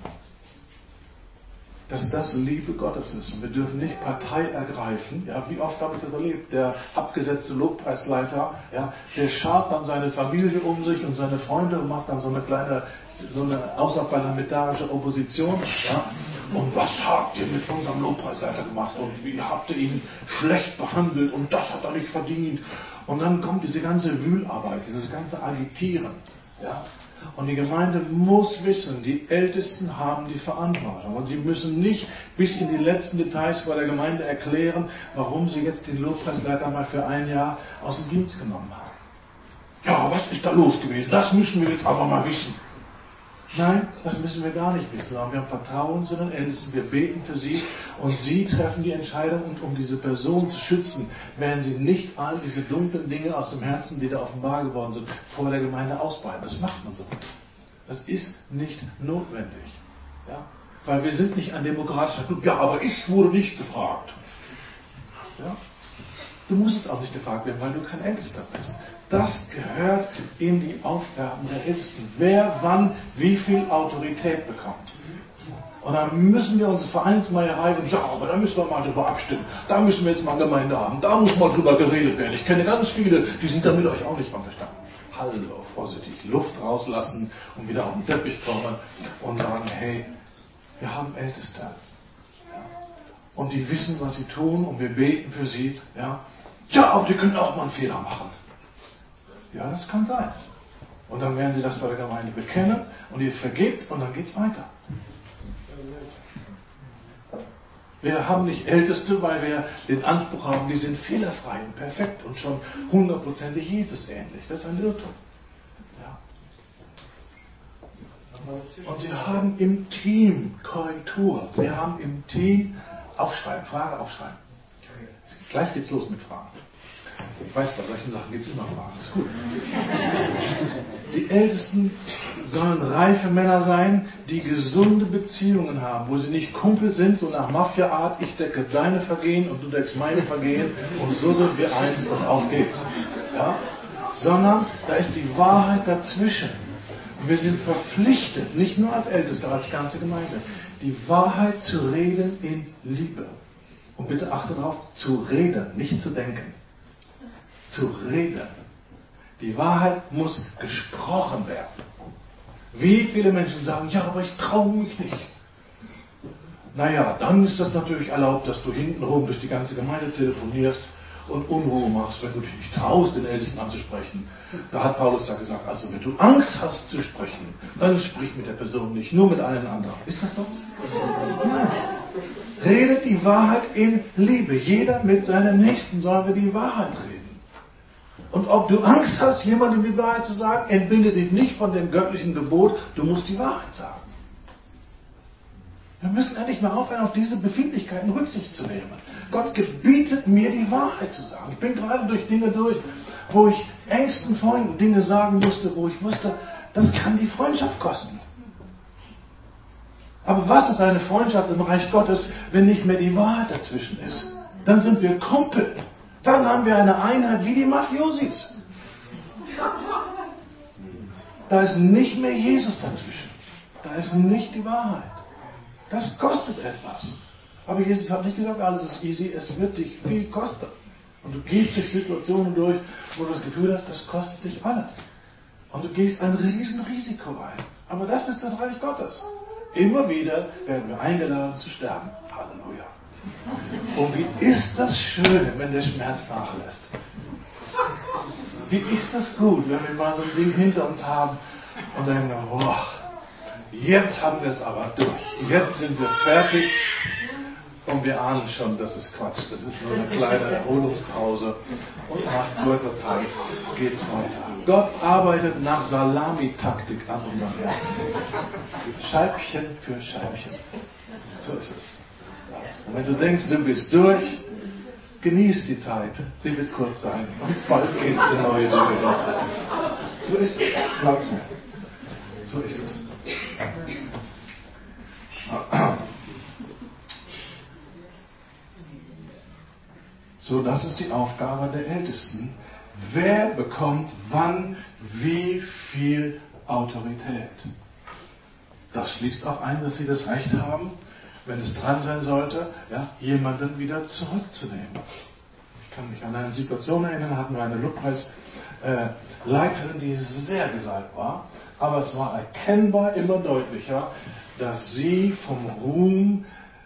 S1: dass das Liebe Gottes ist. Und wir dürfen nicht Partei ergreifen. Ja, wie oft habe ich das erlebt? Der abgesetzte Lobpreisleiter, ja, der schart dann seine Familie um sich und seine Freunde und macht dann so eine außerparlamentarische Opposition. Ja. Und was habt ihr mit unserem Lobpreisleiter gemacht? Und wie habt ihr ihn schlecht behandelt? Und das hat er nicht verdient. Und dann kommt diese ganze Wühlarbeit, dieses ganze Agitieren. Ja. Und die Gemeinde muss wissen, die Ältesten haben die Verantwortung. Und sie müssen nicht bis in die letzten Details bei der Gemeinde erklären, warum sie jetzt den Lobpreisleiter mal für ein Jahr aus dem Dienst genommen haben. Ja, was ist da los gewesen? Das müssen wir jetzt aber mal wissen. Nein, das müssen wir gar nicht wissen. Aber wir haben Vertrauen zu den Ältesten, wir beten für sie und sie treffen die Entscheidung. Und um diese Person zu schützen, werden sie nicht all diese dunklen Dinge aus dem Herzen, die da offenbar geworden sind, vor der Gemeinde ausbreiten. Das macht man so. Das ist nicht notwendig. Ja? Weil wir sind nicht ein demokratischer Club. Ja, aber ich wurde nicht gefragt. Ja? Du musst es auch nicht gefragt werden, weil du kein Ältester bist. Das gehört in die Aufgaben der Ältesten. Wer wann wie viel Autorität bekommt. Und dann müssen wir unsere Vereinsmeierei und ja, aber da müssen wir mal drüber abstimmen. Da müssen wir jetzt mal Gemeinde haben. Da muss mal drüber geredet werden. Ich kenne ganz viele, die sind da mit euch auch nicht einverstanden. hallo, vorsichtig, Luft rauslassen und wieder auf den Teppich kommen und sagen, hey, wir haben Älteste. Ja. Und die wissen, was sie tun und wir beten für sie. Ja, aber die können auch mal einen Fehler machen. Ja, das kann sein. Und dann werden sie das bei der Gemeinde bekennen und ihr vergebt und dann geht es weiter. Wir haben nicht Älteste, weil wir den Anspruch haben, die sind fehlerfrei und perfekt und schon 100% Jesus ähnlich. Das ist ein Irrtum. Ja. Und sie haben im Team Korrektur. Sie haben im Team aufschreiben, Frage aufschreiben. Gleich geht's los mit Fragen. Ich weiß, bei solchen Sachen gibt es immer Fragen. Das ist gut. Die Ältesten sollen reife Männer sein, die gesunde Beziehungen haben, wo sie nicht Kumpel sind, so nach Mafia-Art, ich decke deine Vergehen und du deckst meine Vergehen und so sind wir eins und auf geht's. Ja? Sondern da ist die Wahrheit dazwischen. Und wir sind verpflichtet, nicht nur als Älteste, als ganze Gemeinde, die Wahrheit zu reden in Liebe. Und bitte achte darauf, zu reden, nicht zu denken. Zu reden. Die Wahrheit muss gesprochen werden. Wie viele Menschen sagen, ja, aber ich traue mich nicht. Naja, dann ist das natürlich erlaubt, dass du hintenrum durch die ganze Gemeinde telefonierst und Unruhe machst, wenn du dich nicht traust, den Ältesten anzusprechen. Da hat Paulus ja gesagt, also wenn du Angst hast zu sprechen, dann sprich mit der Person nicht, nur mit allen anderen. Ist das so? Nein. Redet die Wahrheit in Liebe. Jeder mit seinem Nächsten sollen wir die Wahrheit reden. Und ob du Angst hast, jemandem die Wahrheit zu sagen, entbinde dich nicht von dem göttlichen Gebot, du musst die Wahrheit sagen. Wir müssen endlich mal aufhören, auf diese Befindlichkeiten Rücksicht zu nehmen. Gott gebietet mir, die Wahrheit zu sagen. Ich bin gerade durch Dinge durch, wo ich engsten Freunden Dinge sagen musste, wo ich wusste, das kann die Freundschaft kosten. Aber was ist eine Freundschaft im Reich Gottes, wenn nicht mehr die Wahrheit dazwischen ist? Dann sind wir Kumpel. Dann haben wir eine Einheit wie die Mafiosis. Da ist nicht mehr Jesus dazwischen. Da ist nicht die Wahrheit. Das kostet etwas. Aber Jesus hat nicht gesagt, alles ist easy, es wird dich viel kosten. Und du gehst durch Situationen durch, wo du das Gefühl hast, das kostet dich alles. Und du gehst ein Riesenrisiko rein. Aber das ist das Reich Gottes. Immer wieder werden wir eingeladen zu sterben. Halleluja. Und wie ist das schön, wenn der Schmerz nachlässt. Wie ist das gut, wenn wir mal so ein Ding hinter uns haben und denken, boah, jetzt haben wir es aber durch. Jetzt sind wir fertig und wir ahnen schon, das ist Quatsch. Das ist nur eine kleine Erholungspause und nach kurzer Zeit geht es weiter. Gott arbeitet nach Salamitaktik an unserem Herzen. Scheibchen für Scheibchen. So ist es. Und wenn du denkst, du bist durch, genieß die Zeit. Sie wird kurz sein. Und bald geht es in neue Dinge. So ist es. Glaub's mir. So ist es. So, das ist die Aufgabe der Ältesten. Wer bekommt wann wie viel Autorität? Das schließt auch ein, dass sie das Recht haben, wenn es dran sein sollte, ja, jemanden wieder zurückzunehmen. Ich kann mich an eine Situation erinnern, hatten wir eine Lobpreisleiterin, die sehr gesalbt war, aber es war erkennbar immer deutlicher, dass sie vom Ruhm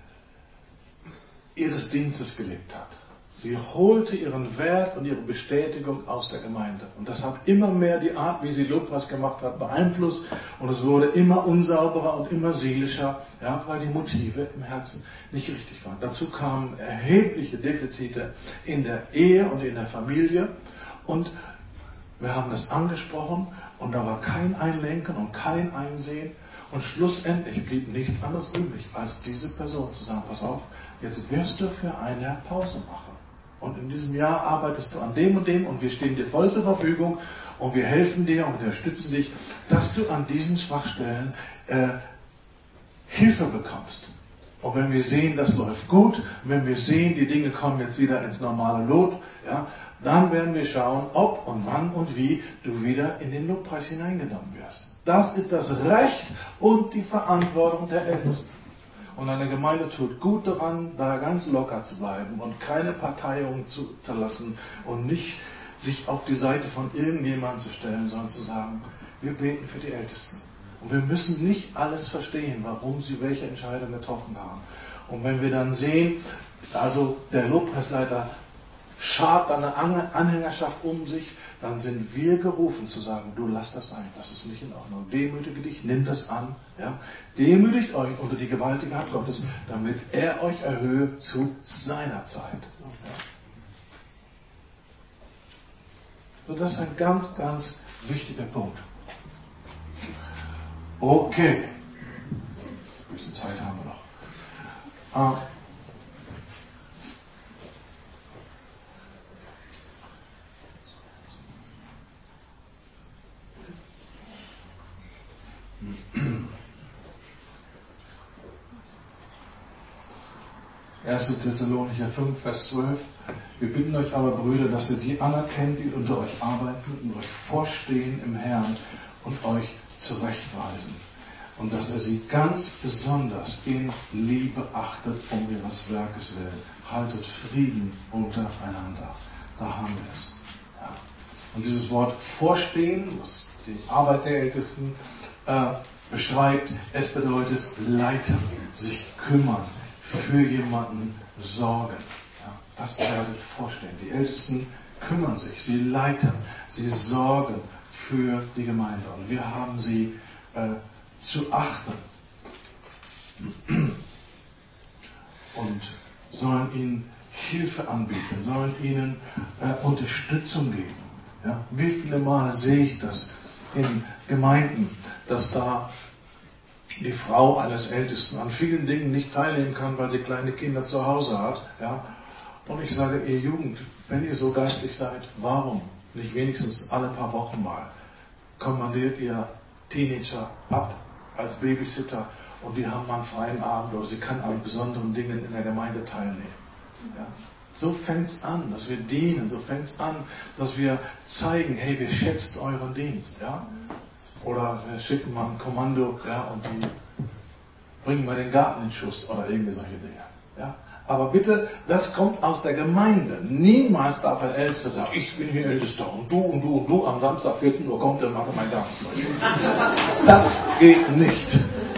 S1: ihres Dienstes gelebt hat. Sie holte ihren Wert und ihre Bestätigung aus der Gemeinde. Und das hat immer mehr die Art, wie sie Lobpreis gemacht hat, beeinflusst. Und es wurde immer unsauberer und immer seelischer, ja, weil die Motive im Herzen nicht richtig waren. Dazu kamen erhebliche Defizite in der Ehe und in der Familie. Und wir haben das angesprochen und da war kein Einlenken und kein Einsehen. Und schlussendlich blieb nichts anderes übrig, als diese Person zu sagen, pass auf, jetzt wirst du für ein Jahr Pause machen. Und in diesem Jahr arbeitest du an dem und dem und wir stehen dir voll zur Verfügung und wir helfen dir und unterstützen dich, dass du an diesen Schwachstellen Hilfe bekommst. Und wenn wir sehen, das läuft gut, wenn wir sehen, die Dinge kommen jetzt wieder ins normale Lot, ja, dann werden wir schauen, ob und wann und wie du wieder in den Lobpreis hineingenommen wirst. Das ist das Recht und die Verantwortung der Ältesten. Und eine Gemeinde tut gut daran, da ganz locker zu bleiben und keine Parteiung zu lassen und nicht sich auf die Seite von irgendjemandem zu stellen, sondern zu sagen, wir beten für die Ältesten. Und wir müssen nicht alles verstehen, warum sie welche Entscheidung getroffen haben. Und wenn wir dann sehen, also der Lobpreisleiter schart eine Anhängerschaft um sich, dann sind wir gerufen zu sagen, du lass das sein, das ist nicht in Ordnung. Demütige dich, nimm das an. Ja? Demütigt euch unter die gewaltige Hand Gottes, damit er euch erhöhe zu seiner Zeit. Ja? So, das ist ein ganz, ganz wichtiger Punkt. Okay. Ein bisschen Zeit haben wir noch. 1. Thessalonicher 5, Vers 12. Wir bitten euch aber, Brüder, dass ihr die anerkennt, die unter euch arbeiten und euch vorstehen im Herrn und euch zurechtweisen. Und dass er sie ganz besonders in Liebe achtet, um ihres Werkes willen. Haltet Frieden untereinander. Da haben wir es. Ja. Und dieses Wort vorstehen, was die Arbeit der Ältesten beschreibt, es bedeutet leiten, sich kümmern, für jemanden sorgen. Ja, das bedeutet vorstehen. Die Ältesten kümmern sich, sie leiten, sie sorgen für die Gemeinde. Und wir haben sie zu achten und sollen ihnen Hilfe anbieten, sollen ihnen Unterstützung geben. Ja? Wie viele Male sehe ich das in Gemeinden, dass da die Frau eines Ältesten an vielen Dingen nicht teilnehmen kann, weil sie kleine Kinder zu Hause hat. Ja? Und ich sage, ihr Jugend, wenn ihr so geistlich seid, warum nicht wenigstens alle paar Wochen mal kommandiert ihr Teenager ab als Babysitter und die haben mal einen freien Abend oder sie kann an besonderen Dingen in der Gemeinde teilnehmen. Ja? So fängt es an, dass wir dienen, so fängt es an, dass wir zeigen, hey, wir schätzen euren Dienst. Ja? Oder wir schicken mal ein Kommando, ja, und die bringen mal den Garten in Schuss oder irgendwie solche Dinge. Ja? Aber bitte, das kommt aus der Gemeinde. Niemals darf ein Ältester sagen, ich bin hier Ältester und du am Samstag 14 Uhr kommt und macht meinen Garten. Das geht nicht.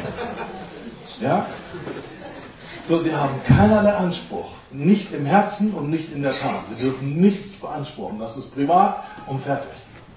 S1: Ja? So, sie haben keinerlei Anspruch. Nicht im Herzen und nicht in der Tat. Sie dürfen nichts beanspruchen. Das ist privat und fertig.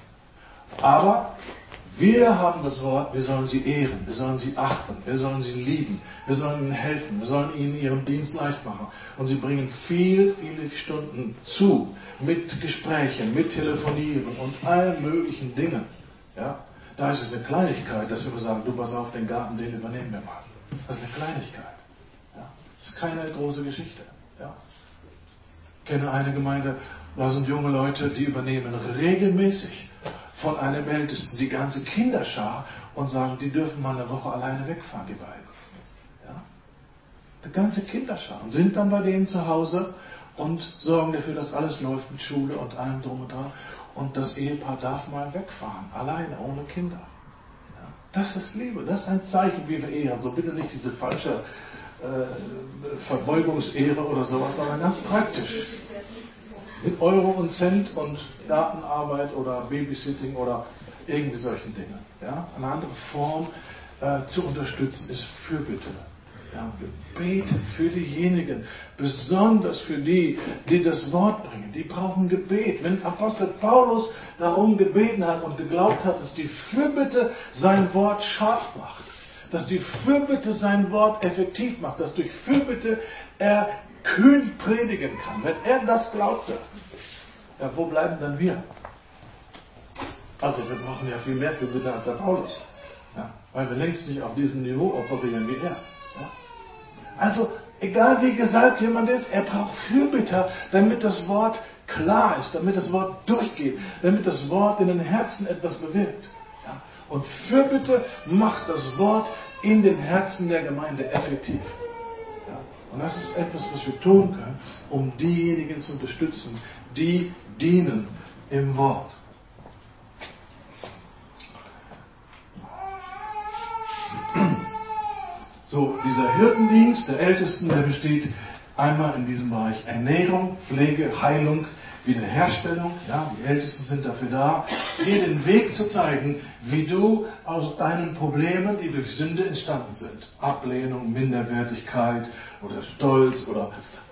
S1: Aber wir haben das Wort, wir sollen sie ehren, wir sollen sie achten, wir sollen sie lieben, wir sollen ihnen helfen, wir sollen ihnen ihren Dienst leicht machen. Und sie bringen viele Stunden zu, mit Gesprächen, mit Telefonieren und allen möglichen Dingen. Ja? Da ist es eine Kleinigkeit, dass wir sagen, du pass auf, den Garten, den übernehmen wir mal. Das ist eine Kleinigkeit. Ja? Das ist keine große Geschichte. Ja? Ich kenne eine Gemeinde, da sind junge Leute, die übernehmen regelmäßig von einem Ältesten die ganze Kinderschar und sagen, die dürfen mal eine Woche alleine wegfahren, die beiden. Ja? Die ganze Kinderschar. Und sind dann bei denen zu Hause und sorgen dafür, dass alles läuft mit Schule und allem drum und dran. Und das Ehepaar darf mal wegfahren, alleine, ohne Kinder. Ja? Das ist Liebe, das ist ein Zeichen, wie wir ehren. So bitte nicht diese falsche Verbeugungsehre oder sowas, sondern ganz praktisch. Mit Euro und Cent und Gartenarbeit oder Babysitting oder irgendwie solchen Dingen. Ja? Eine andere Form zu unterstützen ist Fürbitte. Ja? Gebet für diejenigen, besonders für die, die das Wort bringen. Die brauchen Gebet. Wenn Apostel Paulus darum gebeten hat und geglaubt hat, dass die Fürbitte sein Wort scharf macht, dass die Fürbitte sein Wort effektiv macht, dass durch Fürbitte er kühn predigen kann. Wenn er das glaubte, ja, wo bleiben dann wir? Also wir brauchen ja viel mehr Fürbitte als der Paulus. Ja, weil wir längst nicht auf diesem Niveau operieren wie er. Ja. Also egal wie gesalbt jemand ist, er braucht Fürbitter, damit das Wort klar ist, damit das Wort durchgeht, damit das Wort in den Herzen etwas bewirkt. Ja. Und Fürbitte macht das Wort in den Herzen der Gemeinde effektiv. Und das ist etwas, was wir tun können, um diejenigen zu unterstützen, die dienen im Wort. So, dieser Hirtendienst der Ältesten, der besteht Einmal in diesem Bereich Ernährung, Pflege, Heilung, Wiederherstellung. Ja, die Ältesten sind dafür da, dir den Weg zu zeigen, wie du aus deinen Problemen, die durch Sünde entstanden sind, Ablehnung, Minderwertigkeit oder Stolz oder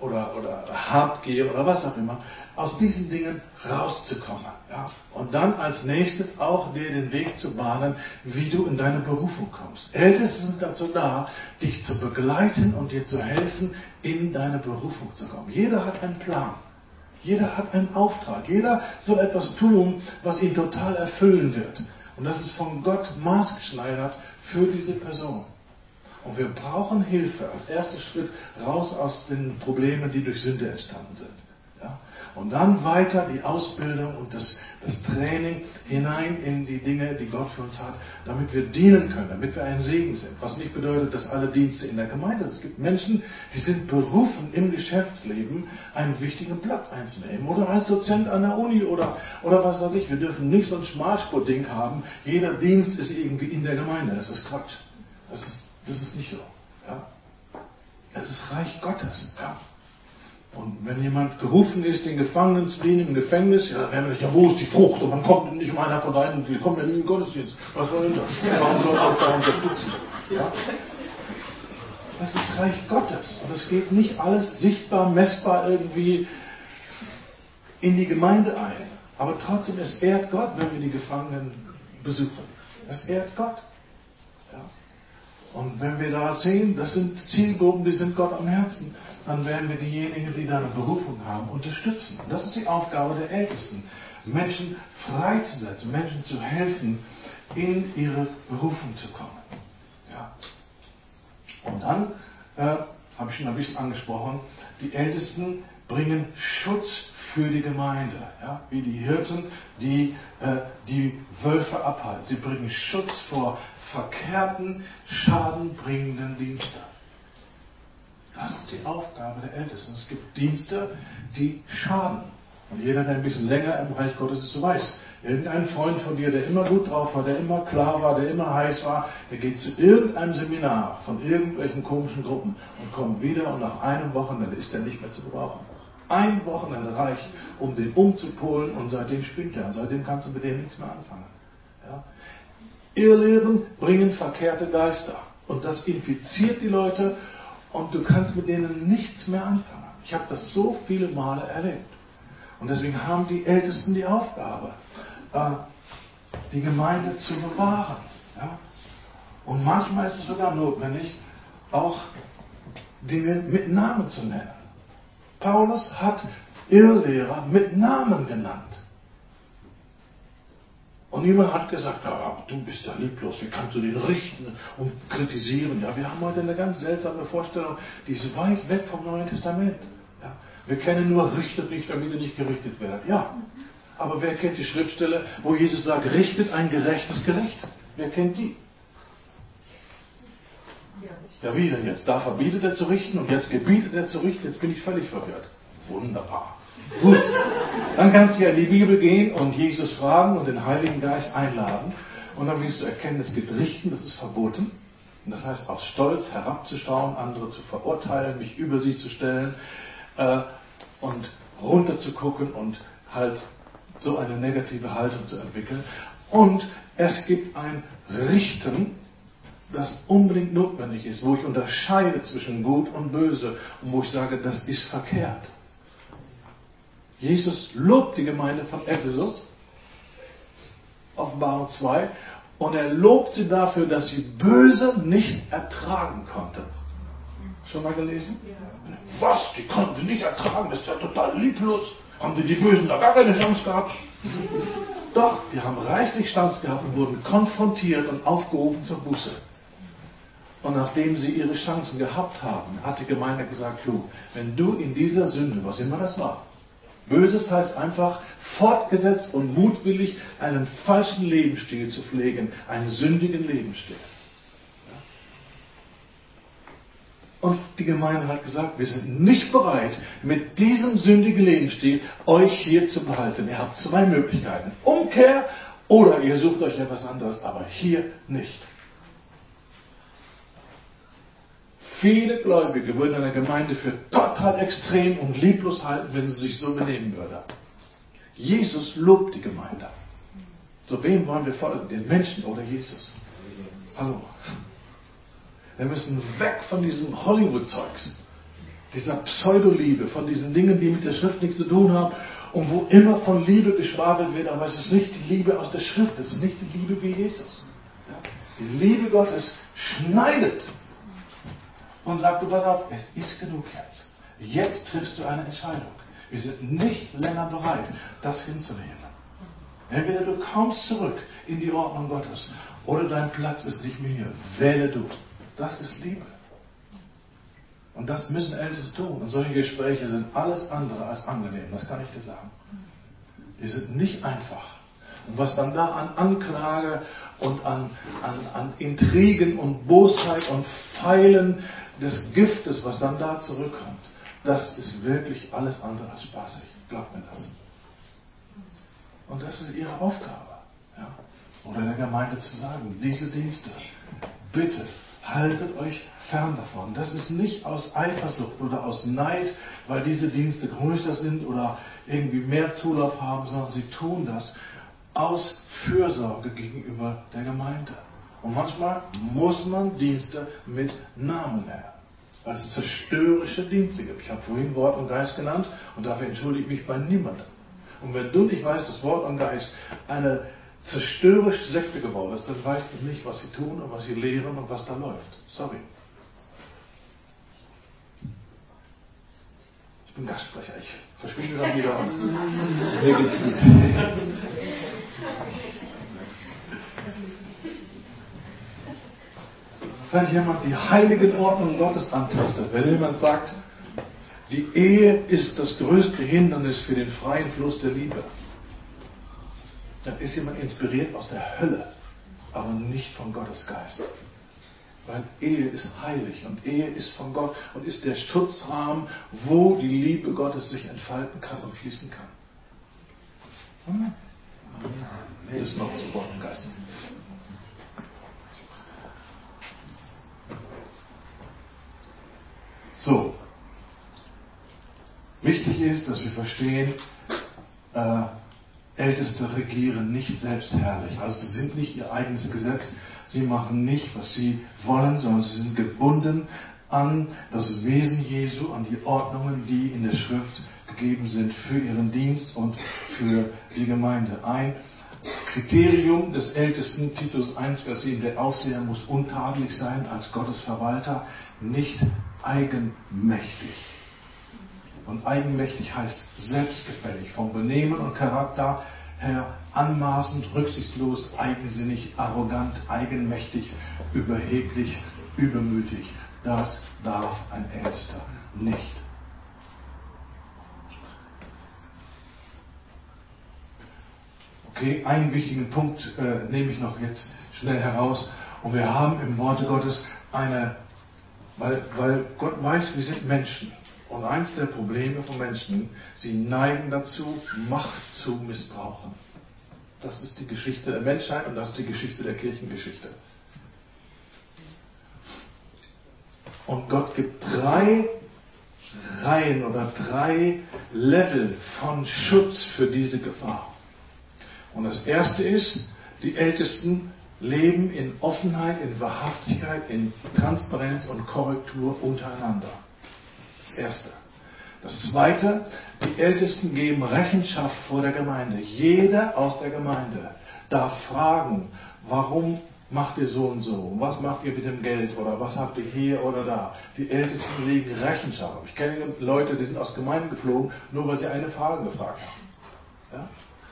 S1: Habgier oder was auch immer, aus diesen Dingen rauszukommen. Ja? Und dann als nächstes auch dir den Weg zu bahnen, wie du in deine Berufung kommst. Älteste sind dazu da, dich zu begleiten und dir zu helfen, in deine Berufung zu kommen. Jeder hat einen Plan. Jeder hat einen Auftrag. Jeder soll etwas tun, was ihn total erfüllen wird. Und das ist von Gott maßgeschneidert für diese Person. Und wir brauchen Hilfe als erster Schritt raus aus den Problemen, die durch Sünde entstanden sind. Ja? Und dann weiter die Ausbildung und das Training hinein in die Dinge, die Gott für uns hat, damit wir dienen können, damit wir ein Segen sind. Was nicht bedeutet, dass alle Dienste in der Gemeinde sind. Es gibt Menschen, die sind berufen, im Geschäftsleben einen wichtigen Platz einzunehmen. Oder als Dozent an der Uni oder was weiß ich. Wir dürfen nicht so ein Schmalspur-Ding haben. Jeder Dienst ist irgendwie in der Gemeinde. Das ist Quatsch. Das ist nicht so. Ja? Das ist Reich Gottes. Ja? Und wenn jemand gerufen ist, den Gefangenen zu dienen im Gefängnis, ja, dann werden wir nicht, ja, wo ist die Frucht? Und wann kommt denn nicht einer von deinen, die kommen ja nie in den Gottesdienst. Was soll denn das? Warum soll man uns da unterstützen? Ja? Das ist Reich Gottes. Und es geht nicht alles sichtbar, messbar irgendwie in die Gemeinde ein. Aber trotzdem, es ehrt Gott, wenn wir die Gefangenen besuchen. Es ehrt Gott. Ja? Und wenn wir da sehen, das sind Zielgruppen, die sind Gott am Herzen, dann werden wir diejenigen, die da eine Berufung haben, unterstützen. Und das ist die Aufgabe der Ältesten. Menschen freizusetzen, Menschen zu helfen, in ihre Berufung zu kommen. Ja. Und dann, habe ich schon ein bisschen angesprochen, die Ältesten bringen Schutz für die Gemeinde. Ja? Wie die Hirten, die Wölfe abhalten. Sie bringen Schutz vor verkehrten, schadenbringenden Diensten. Das ist die Aufgabe der Ältesten. Es gibt Dienste, die schaden. Und jeder, der ein bisschen länger im Reich Gottes ist, so weiß. Irgendein Freund von dir, der immer gut drauf war, der immer klar war, der immer heiß war, der geht zu irgendeinem Seminar von irgendwelchen komischen Gruppen und kommt wieder und nach einem Wochenende ist er nicht mehr zu gebrauchen. Ein Wochenende reicht, um den umzupolen und seitdem spinnt er. Und seitdem kannst du mit dem nichts mehr anfangen. Ja? Irrlehren bringen verkehrte Geister. Und das infiziert die Leute und du kannst mit denen nichts mehr anfangen. Ich habe das so viele Male erlebt. Und deswegen haben die Ältesten die Aufgabe, die Gemeinde zu bewahren. Ja? Und manchmal ist es sogar notwendig, auch Dinge mit Namen zu nennen. Paulus hat Irrlehrer mit Namen genannt. Und niemand hat gesagt, ja, du bist ja lieblos, wie kannst du den richten und kritisieren? Ja, wir haben heute eine ganz seltsame Vorstellung, die ist weit weg vom Neuen Testament. Ja, wir kennen nur, richtet nicht, damit ihr nicht gerichtet werdet. Ja, aber wer kennt die Schriftstelle, wo Jesus sagt, richtet ein gerechtes Gericht? Wer kennt die? Ja, wie denn jetzt? Da verbietet er zu richten und jetzt gebietet er zu richten. Jetzt bin ich völlig verwirrt. Wunderbar. Gut, dann kannst du ja in die Bibel gehen und Jesus fragen und den Heiligen Geist einladen. Und dann wirst du erkennen, es gibt Richten, das ist verboten. Und das heißt, aus Stolz herabzuschauen, andere zu verurteilen, mich über sie zu stellen und runter zu gucken und halt so eine negative Haltung zu entwickeln. Und es gibt ein Richten, das unbedingt notwendig ist, wo ich unterscheide zwischen Gut und Böse und wo ich sage, das ist verkehrt. Jesus lobt die Gemeinde von Ephesus, Offenbarung 2, und er lobt sie dafür, dass sie Böse nicht ertragen konnte. Schon mal gelesen? Ja. Was? Die konnten sie nicht ertragen? Das ist ja total lieblos. Haben die Bösen da gar keine Chance gehabt? Doch, die haben reichlich Chance gehabt und wurden konfrontiert und aufgerufen zur Buße. Und nachdem sie ihre Chancen gehabt haben, hat die Gemeinde gesagt, wenn du in dieser Sünde, was immer das war, Böses heißt einfach, fortgesetzt und mutwillig einen falschen Lebensstil zu pflegen, einen sündigen Lebensstil. Und die Gemeinde hat gesagt, wir sind nicht bereit, mit diesem sündigen Lebensstil euch hier zu behalten. Ihr habt zwei Möglichkeiten. Umkehr oder ihr sucht euch etwas anderes, aber hier nicht. Viele Gläubige würden eine Gemeinde für total extrem und lieblos halten, wenn sie sich so benehmen würde. Jesus lobt die Gemeinde. So wem wollen wir folgen? Den Menschen oder Jesus? Hallo. Wir müssen weg von diesem Hollywood-Zeugs, dieser Pseudoliebe, von diesen Dingen, die mit der Schrift nichts zu tun haben und wo immer von Liebe geschwafelt wird, aber es ist nicht die Liebe aus der Schrift, es ist nicht die Liebe wie Jesus. Die Liebe Gottes schneidet und sagt, du pass auf, es ist genug jetzt. Jetzt triffst du eine Entscheidung. Wir sind nicht länger bereit, das hinzunehmen. Entweder du kommst zurück in die Ordnung Gottes oder dein Platz ist nicht mehr hier. Wähle du. Das ist Liebe. Und das müssen Älteste tun. Und solche Gespräche sind alles andere als angenehm. Das kann ich dir sagen. Die sind nicht einfach. Und was dann da an Anklage und an Intrigen und Bosheit und Pfeilen des Giftes, was dann da zurückkommt, das ist wirklich alles andere als spaßig. Glaubt mir das. Und das ist ihre Aufgabe. Ja? Oder der Gemeinde zu sagen, diese Dienste, bitte haltet euch fern davon. Das ist nicht aus Eifersucht oder aus Neid, weil diese Dienste größer sind oder irgendwie mehr Zulauf haben, sondern sie tun das aus Fürsorge gegenüber der Gemeinde. Und manchmal muss man Dienste mit Namen nennen, weil es zerstörerische Dienste gibt. Ich habe vorhin Wort und Geist genannt und dafür entschuldige ich mich bei niemandem. Und wenn du nicht weißt, dass Wort und Geist eine zerstörerische Sekte gebaut ist, dann weißt du nicht, was sie tun und was sie lehren und was da läuft. Sorry. Ich bin Gastsprecher, ich verschwinde dann wieder und mir geht's gut. Wenn jemand die heiligen Ordnung Gottes antastet, wenn jemand sagt, die Ehe ist das größte Hindernis für den freien Fluss der Liebe, dann ist jemand inspiriert aus der Hölle, aber nicht von Gottes Geist. Weil Ehe ist heilig und Ehe ist von Gott und ist der Schutzrahmen, wo die Liebe Gottes sich entfalten kann und fließen kann. Das ist noch zu Wort und Geist. So. Wichtig ist, dass wir verstehen, Älteste regieren nicht selbstherrlich. Also sie sind nicht ihr eigenes Gesetz. Sie machen nicht, was sie wollen, sondern sie sind gebunden an das Wesen Jesu, an die Ordnungen, die in der Schrift gegeben sind für ihren Dienst und für die Gemeinde. Ein Kriterium des Ältesten, Titus 1, Vers 7, der Aufseher muss untadelig sein als Gottes Verwalter, nicht eigenmächtig. Und eigenmächtig heißt selbstgefällig, vom Benehmen und Charakter her anmaßend, rücksichtslos, eigensinnig, arrogant, eigenmächtig, überheblich, übermütig. Das darf ein Ältester nicht. Okay, einen wichtigen Punkt nehme ich noch jetzt schnell heraus. Und wir haben im Worte Gottes weil Gott weiß, wir sind Menschen. Und eins der Probleme von Menschen, sie neigen dazu, Macht zu missbrauchen. Das ist die Geschichte der Menschheit und das ist die Geschichte der Kirchengeschichte. Und Gott gibt 3 Reihen oder 3 Level von Schutz für diese Gefahr. Und das erste ist, die Ältesten leben in Offenheit, in Wahrhaftigkeit, in Transparenz und Korrektur untereinander. Das erste. Das zweite, die Ältesten geben Rechenschaft vor der Gemeinde. Jeder aus der Gemeinde darf fragen, warum macht ihr so und so? Was macht ihr mit dem Geld? Oder was habt ihr hier oder da? Die Ältesten legen Rechenschaft. Ich kenne Leute, die sind aus Gemeinden geflogen, nur weil sie eine Frage gefragt haben. Ja?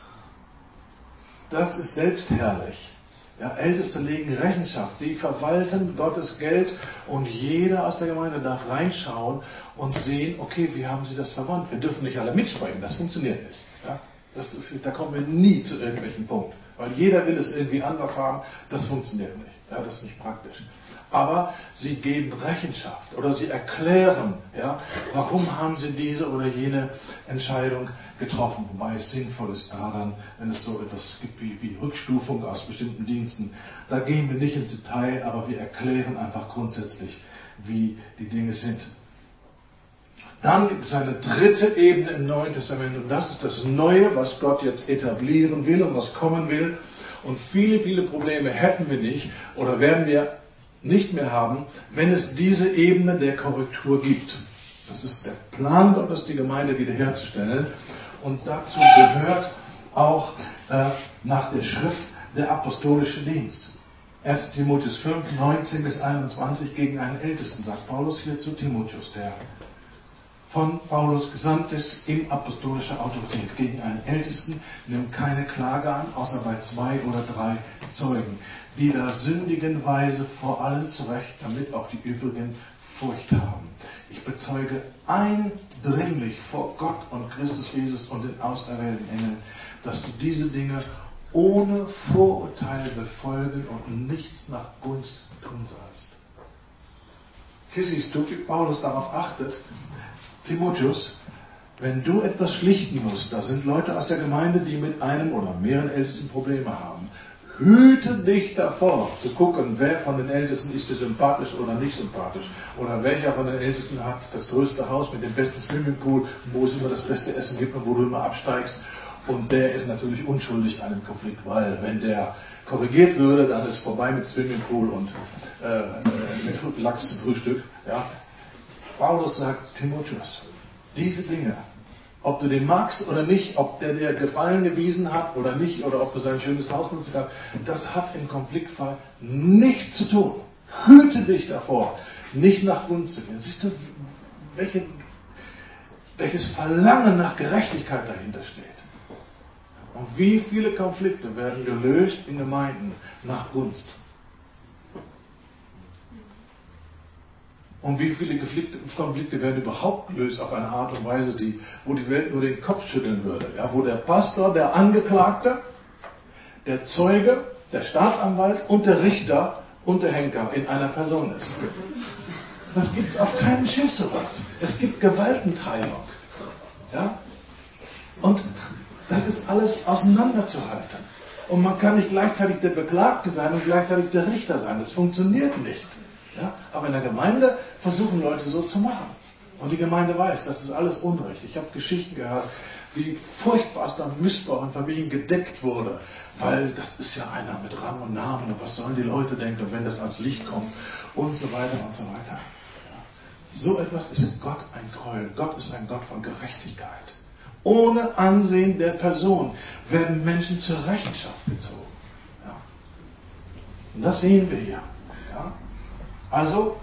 S1: Das ist selbstherrlich. Ja, Älteste legen Rechenschaft. Sie verwalten Gottes Geld und jeder aus der Gemeinde darf reinschauen und sehen, okay, wie haben sie das verwandt? Wir dürfen nicht alle mitsprechen, das funktioniert nicht. Ja? Da kommen wir nie zu irgendwelchen Punkt. Weil jeder will es irgendwie anders haben, das funktioniert nicht. Ja, das ist nicht praktisch. Aber sie geben Rechenschaft oder sie erklären, ja, warum haben sie diese oder jene Entscheidung getroffen. Wobei es sinnvoll ist daran, wenn es so etwas gibt wie Rückstufung aus bestimmten Diensten. Da gehen wir nicht ins Detail, aber wir erklären einfach grundsätzlich, wie die Dinge sind. Dann gibt es eine dritte Ebene im Neuen Testament und das ist das Neue, was Gott jetzt etablieren will und was kommen will. Und viele, viele Probleme hätten wir nicht oder werden wir nicht mehr haben, wenn es diese Ebene der Korrektur gibt. Das ist der Plan Gottes, die Gemeinde wiederherzustellen. Und dazu gehört auch nach der Schrift der apostolische Dienst. 1. Timotheus 5, 19 bis 21 gegen einen Ältesten, sagt Paulus hier zu Timotheus, der von Paulus gesandt ist in apostolischer Autorität. Gegen einen Ältesten nimmt keine Klage an, außer bei 2 oder 3 Zeugen, die da sündigenweise vor allen zurecht, damit auch die übrigen Furcht haben. Ich bezeuge eindringlich vor Gott und Christus Jesus und den auserwählten Engeln, dass du diese Dinge ohne Vorurteil befolgen und nichts nach Gunst tun sollst. Hier siehst du, wie Paulus darauf achtet, Timotheus, wenn du etwas schlichten musst, da sind Leute aus der Gemeinde, die mit einem oder mehreren Ältesten Probleme haben. Hüte dich davor, zu gucken, wer von den Ältesten ist dir sympathisch oder nicht sympathisch. Oder welcher von den Ältesten hat das größte Haus mit dem besten Swimmingpool, wo es immer das beste Essen gibt und wo du immer absteigst. Und der ist natürlich unschuldig an dem Konflikt, weil wenn der korrigiert würde, dann ist vorbei mit Swimmingpool und mit Lachs zum Frühstück. Ja. Paulus sagt, Timotheus, diese Dinge, ob du den magst oder nicht, ob der dir Gefallen gewiesen hat oder nicht, oder ob du sein schönes Haus nutzen kannst, das hat im Konfliktfall nichts zu tun. Hüte dich davor, nicht nach Gunst zu gehen. Siehst du, welches Verlangen nach Gerechtigkeit dahinter steht. Und wie viele Konflikte werden gelöst in Gemeinden nach Gunst. Und wie viele Konflikte werden überhaupt gelöst auf eine Art und Weise, wo die Welt nur den Kopf schütteln würde. Ja, wo der Pastor, der Angeklagte, der Zeuge, der Staatsanwalt und der Richter und der Henker in einer Person ist. Das gibt es auf keinem Schiff sowas. Es gibt Gewaltenteilung. Ja? Und das ist alles auseinanderzuhalten. Und man kann nicht gleichzeitig der Beklagte sein und gleichzeitig der Richter sein. Das funktioniert nicht. Ja? Aber in der Gemeinde versuchen Leute so zu machen. Und die Gemeinde weiß, das ist alles Unrecht. Ich habe Geschichten gehört, wie furchtbarster Missbrauch in Familien gedeckt wurde. Weil das ist ja einer mit Rang und Namen und was sollen die Leute denken, wenn das ans Licht kommt und so weiter und so weiter. Ja. So etwas ist Gott ein Gräuel. Gott ist ein Gott von Gerechtigkeit. Ohne Ansehen der Person werden Menschen zur Rechenschaft gezogen. Ja. Und das sehen wir hier. Ja. Also,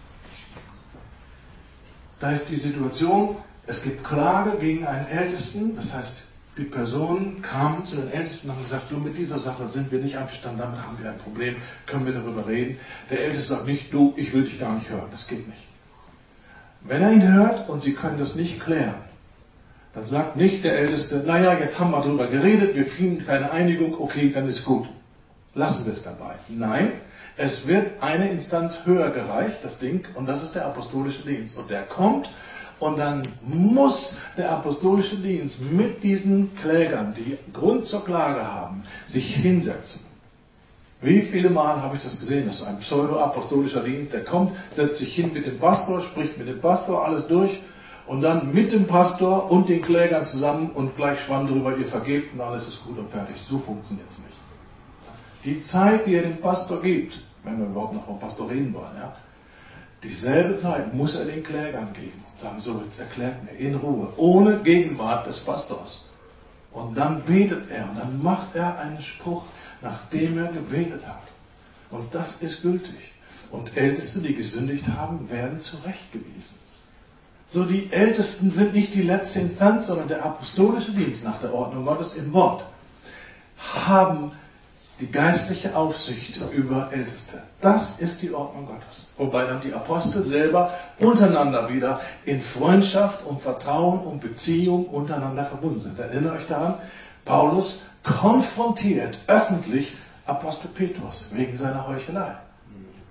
S1: da ist die Situation, es gibt Klage gegen einen Ältesten, das heißt, die Personen kamen zu den Ältesten und haben gesagt, du, mit dieser Sache sind wir nicht einverstanden, damit haben wir ein Problem, können wir darüber reden. Der Älteste sagt nicht, du, ich will dich gar nicht hören, das geht nicht. Wenn er ihn hört und sie können das nicht klären, dann sagt nicht der Älteste, naja, jetzt haben wir darüber geredet, wir finden keine Einigung, okay, dann ist gut. Lassen wir es dabei. Nein, es wird eine Instanz höher gereicht, das Ding, und das ist der apostolische Dienst. Und der kommt und dann muss der apostolische Dienst mit diesen Klägern, die Grund zur Klage haben, sich hinsetzen. Wie viele Mal habe ich das gesehen? Das ist ein pseudo-apostolischer Dienst, der kommt, setzt sich hin mit dem Pastor, spricht mit dem Pastor alles durch und dann mit dem Pastor und den Klägern zusammen und gleich schwamm drüber, ihr vergebt und alles ist gut und fertig. So funktioniert es nicht. Die Zeit, die er dem Pastor gibt, wenn wir überhaupt noch vom Pastor reden wollen, ja, dieselbe Zeit muss er den Klägern geben und sagen, so, jetzt erklärt mir in Ruhe, ohne Gegenwart des Pastors. Und dann betet er und dann macht er einen Spruch, nachdem er gebetet hat. Und das ist gültig. Und Älteste, die gesündigt haben, werden zurechtgewiesen. So, die Ältesten sind nicht die letzte Instanz, sondern der apostolische Dienst nach der Ordnung Gottes im Wort haben die geistliche Aufsicht über Älteste. Das ist die Ordnung Gottes. Wobei dann die Apostel selber untereinander wieder in Freundschaft und Vertrauen und Beziehung untereinander verbunden sind. Erinnert euch daran, Paulus konfrontiert öffentlich Apostel Petrus wegen seiner Heuchelei.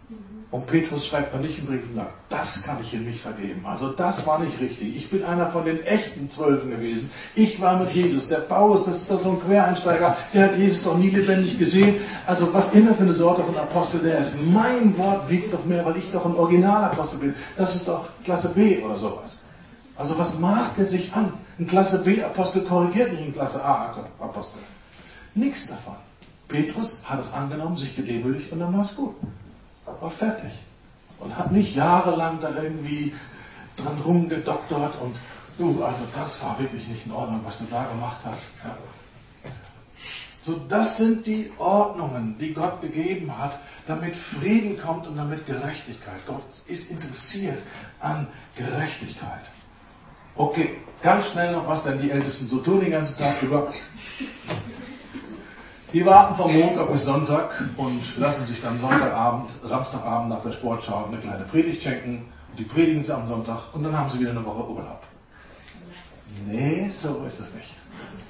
S1: Und Petrus schreibt dann nicht im Brief und sagt, das kann ich ihm nicht vergeben. Also das war nicht richtig. Ich bin einer von den echten 12 gewesen. Ich war mit Jesus. Der Paulus, das ist doch so ein Quereinsteiger, der hat Jesus doch nie lebendig gesehen. Also was immer für eine Sorte von Apostel der ist. Mein Wort wiegt doch mehr, weil ich doch ein Originalapostel bin. Das ist doch Klasse B oder sowas. Also was maßt er sich an? Ein Klasse B-Apostel korrigiert nicht einen Klasse A-Apostel. Nichts davon. Petrus hat es angenommen, sich gedemütigt und dann war es gut. War fertig. Und hat nicht jahrelang da irgendwie dran rumgedoktert und du, also das war wirklich nicht in Ordnung, was du da gemacht hast. Ja. So, das sind die Ordnungen, die Gott gegeben hat, damit Frieden kommt und damit Gerechtigkeit. Gott ist interessiert an Gerechtigkeit. Okay, ganz schnell noch, was denn die Ältesten so tun den ganzen Tag über. Die warten von Montag bis Sonntag und lassen sich dann Samstagabend nach der Sportschau eine kleine Predigt schenken. Die predigen sie am Sonntag und dann haben sie wieder eine Woche Urlaub. Nee, so ist es nicht.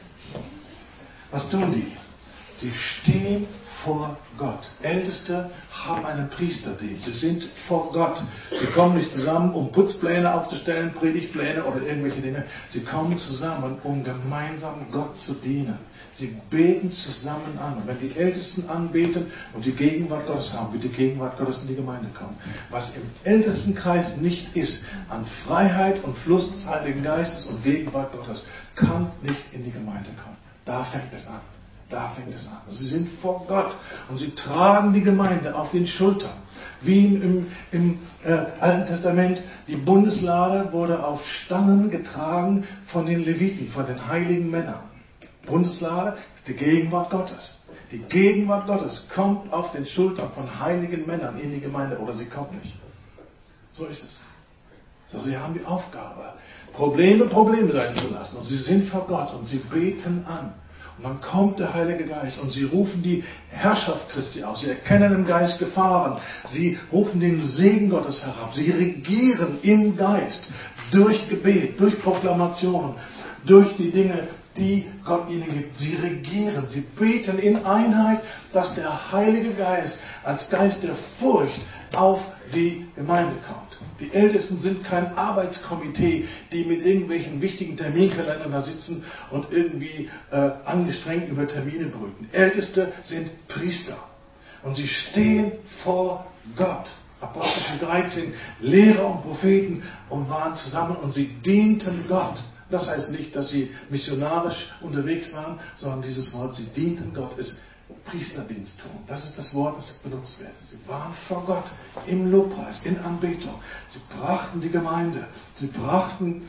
S1: Was tun die? Sie stehen vor Gott. Älteste haben einen Priesterdienst. Sie sind vor Gott. Sie kommen nicht zusammen, um Putzpläne aufzustellen, Predigtpläne oder irgendwelche Dinge. Sie kommen zusammen, um gemeinsam Gott zu dienen. Sie beten zusammen an. Und wenn die Ältesten anbeten und die Gegenwart Gottes haben, wird die Gegenwart Gottes in die Gemeinde kommen. Was im Ältestenkreis nicht ist, an Freiheit und Fluss des Heiligen Geistes und Gegenwart Gottes, kann nicht in die Gemeinde kommen. Da fängt es an. Da fängt es an. Sie sind vor Gott und sie tragen die Gemeinde auf den Schultern. Wie im Alten Testament, die Bundeslade wurde auf Stangen getragen von den Leviten, von den heiligen Männern. Bundeslade ist die Gegenwart Gottes. Die Gegenwart Gottes kommt auf den Schultern von heiligen Männern in die Gemeinde oder sie kommt nicht. So ist es. So, sie haben die Aufgabe, Probleme sein zu lassen. Und sie sind vor Gott und sie beten an. Und dann kommt der Heilige Geist und sie rufen die Herrschaft Christi aus. Sie erkennen im Geist Gefahren. Sie rufen den Segen Gottes herab. Sie regieren im Geist durch Gebet, durch Proklamationen, durch die Dinge, die Gott ihnen gibt. Sie regieren, sie beten in Einheit, dass der Heilige Geist als Geist der Furcht auf die Gemeinde kommt. Die Ältesten sind kein Arbeitskomitee, die mit irgendwelchen wichtigen Terminkalendern da sitzen und irgendwie angestrengt über Termine brüten. Älteste sind Priester und sie stehen vor Gott. Apostelgeschichte 13, Lehrer und Propheten und waren zusammen und sie dienten Gott. Das heißt nicht, dass sie missionarisch unterwegs waren, sondern dieses Wort, sie dienten Gott, ist Priesterdienst tun. Das ist das Wort, das benutzt wird. Sie waren vor Gott im Lobpreis, in Anbetung. Sie brachten die Gemeinde. Sie brachten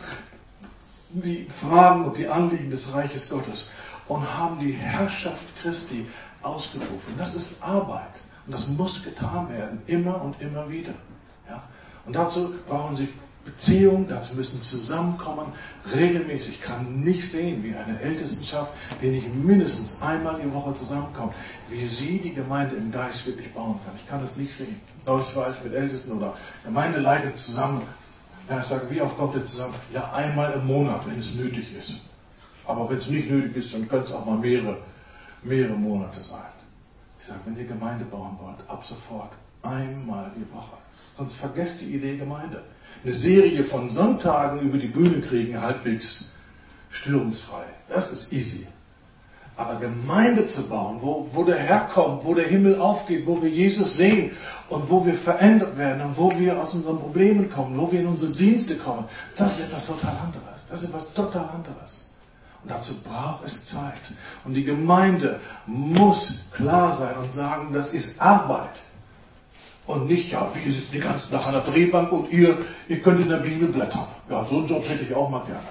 S1: die Fragen und die Anliegen des Reiches Gottes und haben die Herrschaft Christi ausgerufen. Das ist Arbeit. Und das muss getan werden. Immer und immer wieder. Ja? Und dazu brauchen sie Beziehung, dazu müssen zusammenkommen, regelmäßig. Ich kann nicht sehen, wie eine Ältestenschaft, die nicht mindestens einmal die Woche zusammenkommt, wie sie die Gemeinde im Geist wirklich bauen kann. Ich kann es nicht sehen. Neulich war ich mit Ältesten oder Gemeindeleitern zusammen. Ja, ich sage, wie oft kommt ihr zusammen? Ja, einmal im Monat, wenn es nötig ist. Aber wenn es nicht nötig ist, dann können es auch mal mehrere Monate sein. Ich sage, wenn ihr Gemeinde bauen wollt, ab sofort einmal die Woche. Sonst vergesst die Idee Gemeinde. Eine Serie von Sonntagen über die Bühne kriegen, halbwegs störungsfrei. Das ist easy. Aber Gemeinde zu bauen, wo der Herr kommt, wo der Himmel aufgeht, wo wir Jesus sehen und wo wir verändert werden und wo wir aus unseren Problemen kommen, wo wir in unsere Dienste kommen, das ist etwas total anderes. Das ist etwas total anderes. Und dazu braucht es Zeit. Und die Gemeinde muss klar sein und sagen, das ist Arbeit. Und nicht, ja, wir sitzen den ganzen Tag an der Drehbank und ihr könnt in der Bibel blättern. Ja, so einen Job hätte ich auch mal gerne.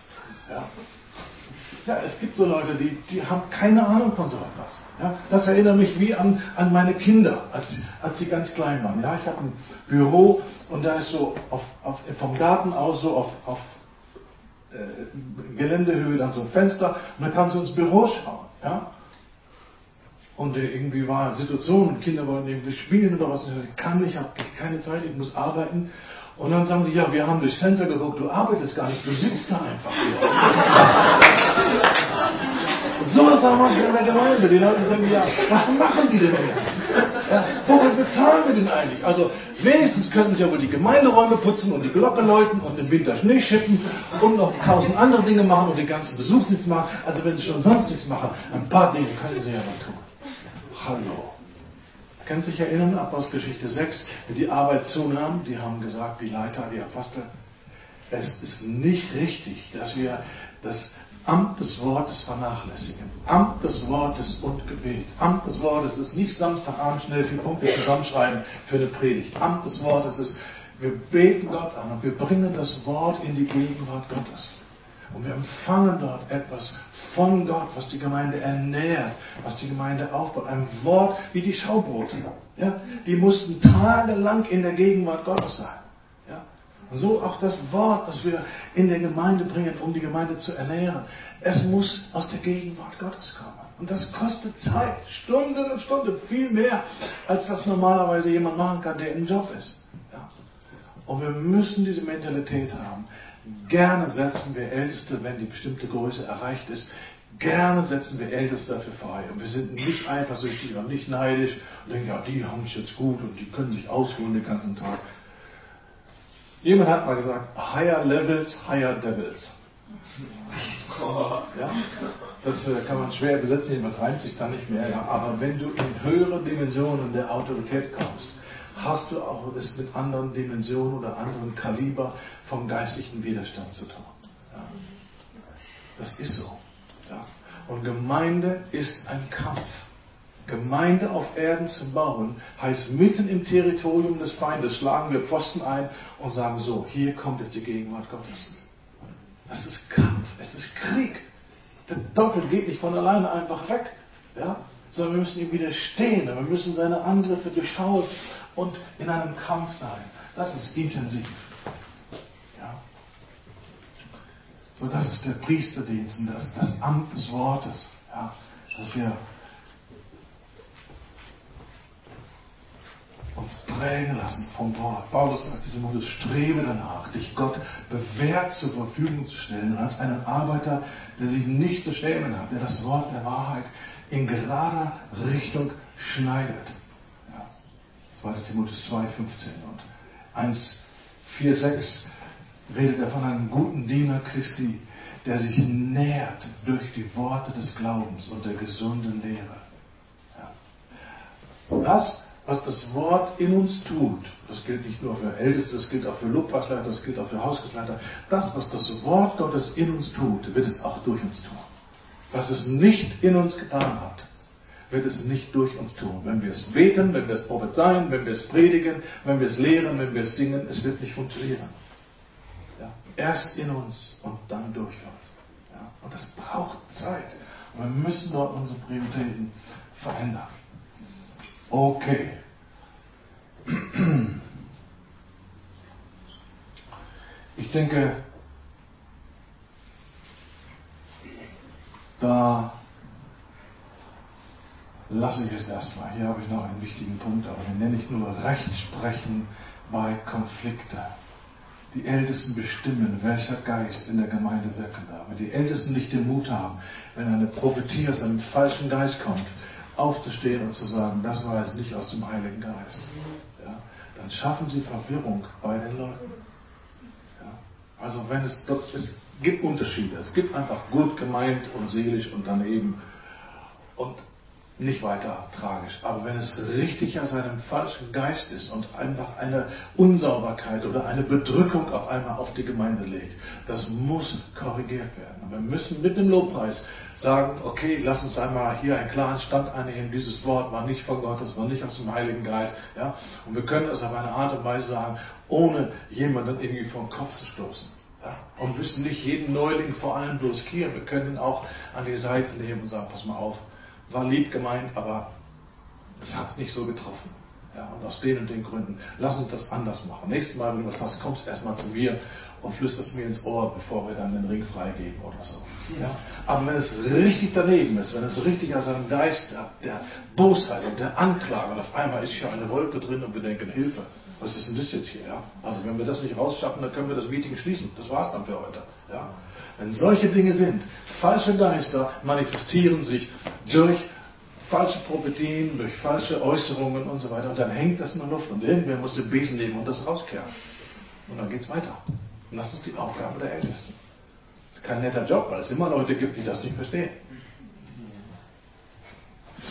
S1: Ja, es gibt so Leute, die haben keine Ahnung von so etwas. Ja, das erinnert mich wie an meine Kinder, als sie ganz klein waren. Ja, ich habe ein Büro und da ist so vom Garten aus so auf Geländehöhe dann so ein Fenster und dann kannst du ins Büro schauen. Ja? Und irgendwie war eine Situation und Kinder wollten irgendwie spielen oder was. Und ich sagte, ich kann nicht, ich habe keine Zeit, ich muss arbeiten. Und dann sagen sie, ja, wir haben durchs Fenster geguckt, du arbeitest gar nicht, du sitzt da einfach. Und so ist auch manchmal in der Gemeinde. Die Leute denken, ja, was machen die denn den ganzen Tag? Ja, wofür bezahlen wir denn eigentlich? Also wenigstens könnten sie aber die Gemeinderäume putzen und die Glocke läuten und im Winter Schnee schippen und noch 1000 andere Dinge machen und den ganzen Besuchsdienst machen. Also wenn sie schon sonst nichts machen, ein paar Dinge könnten sie ja mal tun. Hallo. Können Sie sich erinnern, Apostelgeschichte 6, wie die Arbeit zunahm? Die haben gesagt, die Leiter, die Apostel, es ist nicht richtig, dass wir das Amt des Wortes vernachlässigen. Amt des Wortes und Gebet. Amt des Wortes ist nicht Samstagabend schnell 4 Punkte zusammenschreiben für eine Predigt. Amt des Wortes ist, wir beten Gott an und wir bringen das Wort in die Gegenwart Gottes. Und wir empfangen dort etwas von Gott, was die Gemeinde ernährt, was die Gemeinde aufbaut. Ein Wort wie die Schaubrote. Ja? Die mussten tagelang in der Gegenwart Gottes sein. Ja? Und so auch das Wort, das wir in der Gemeinde bringen, um die Gemeinde zu ernähren. Es muss aus der Gegenwart Gottes kommen. Und das kostet Zeit, Stunden und Stunden, viel mehr, als das normalerweise jemand machen kann, der im Job ist. Ja? Und wir müssen diese Mentalität haben. Gerne setzen wir Älteste, wenn die bestimmte Größe erreicht ist, gerne setzen wir Älteste dafür frei. Und wir sind nicht eifersüchtig und nicht neidisch und denken, ja, die haben es jetzt gut und die können sich ausruhen den ganzen Tag. Jemand hat mal gesagt, higher levels, higher devils. Ja? Das kann man schwer übersetzen, jedenfalls reimt sich da nicht mehr. Ja? Aber wenn du in höhere Dimensionen der Autorität kommst, hast du auch es mit anderen Dimensionen oder anderen Kaliber vom geistlichen Widerstand zu tun. Ja. Das ist so. Ja. Und Gemeinde ist ein Kampf. Gemeinde auf Erden zu bauen, heißt mitten im Territorium des Feindes schlagen wir Pfosten ein und sagen so, hier kommt jetzt die Gegenwart Gottes. Das ist Kampf, es ist Krieg. Der Teufel geht nicht von alleine einfach weg. Ja. Sondern wir müssen ihm widerstehen, wir müssen seine Angriffe durchschauen und in einem Kampf sein. Das ist intensiv. Ja. So, das ist der Priesterdienst und das Amt des Wortes. Ja. Dass wir uns prägen lassen vom Wort. Paulus sagt zu Timotheus, strebe danach, dich Gott bewährt zur Verfügung zu stellen, als einen Arbeiter, der sich nicht zu schämen hat, der das Wort der Wahrheit in gerader Richtung schneidet. Ja. 2. Timotheus 2,15 und 1,4,6 redet er von einem guten Diener Christi, der sich nährt durch die Worte des Glaubens und der gesunden Lehre. Ja. Das, was das Wort in uns tut, das gilt nicht nur für Älteste, das gilt auch für Lobpreisleiter, das gilt auch für Hauskreisleiter, das, was das Wort Gottes in uns tut, wird es auch durch uns tun. Was es nicht in uns getan hat, wird es nicht durch uns tun. Wenn wir es beten, wenn wir es prophezeien, wenn wir es predigen, wenn wir es lehren, wenn wir es singen, es wird nicht funktionieren. Ja. Erst in uns und dann durch uns. Ja. Und das braucht Zeit. Und wir müssen dort unsere Prioritäten verändern. Okay. Ich denke, da lasse ich es erstmal. Hier habe ich noch einen wichtigen Punkt, aber den nenne ich nur Rechtsprechen bei Konflikten. Die Ältesten bestimmen, welcher Geist in der Gemeinde wirken darf. Wenn die Ältesten nicht den Mut haben, wenn eine Prophetie aus einem falschen Geist kommt, aufzustehen und zu sagen, das war jetzt nicht aus dem Heiligen Geist, ja, dann schaffen sie Verwirrung bei den Leuten. Ja, also wenn es gibt Unterschiede. Es gibt einfach gut gemeint und seelisch und daneben und nicht weiter tragisch. Aber wenn es richtig aus einem falschen Geist ist und einfach eine Unsauberkeit oder eine Bedrückung auf einmal auf die Gemeinde legt, das muss korrigiert werden. Und wir müssen mit dem Lobpreis sagen, okay, lass uns einmal hier einen klaren Stand einnehmen. Dieses Wort war nicht von Gott, es war nicht aus dem Heiligen Geist. Ja? Und wir können das auf eine Art und Weise sagen, ohne jemanden irgendwie vom Kopf zu stoßen. Ja? Und müssen nicht jeden Neuling vor allem bloßieren. Wir können ihn auch an die Seite nehmen und sagen, pass mal auf, war lieb gemeint, aber es hat es nicht so getroffen. Ja, und aus den und den Gründen. Lass uns das anders machen. Nächstes Mal, wenn du was hast, kommst du erstmal zu mir und flüsterst mir ins Ohr, bevor wir dann den Ring freigeben oder so. Ja? Aber wenn es richtig daneben ist, wenn es richtig aus einem Geist der Bosheit und der Anklage und auf einmal ist hier eine Wolke drin und wir denken, Hilfe, was ist denn das jetzt hier? Ja? Also wenn wir das nicht rausschaffen, dann können wir das Meeting schließen. Das war's dann für heute. Ja? Wenn solche Dinge sind, falsche Geister manifestieren sich durch falsche Prophetien, durch falsche Äußerungen und so weiter. Und dann hängt das in der Luft und irgendwer muss den Besen nehmen und das rauskehren. Und dann geht's weiter. Und das ist die Aufgabe der Ältesten. Das ist kein netter Job, weil es immer Leute gibt, die das nicht verstehen.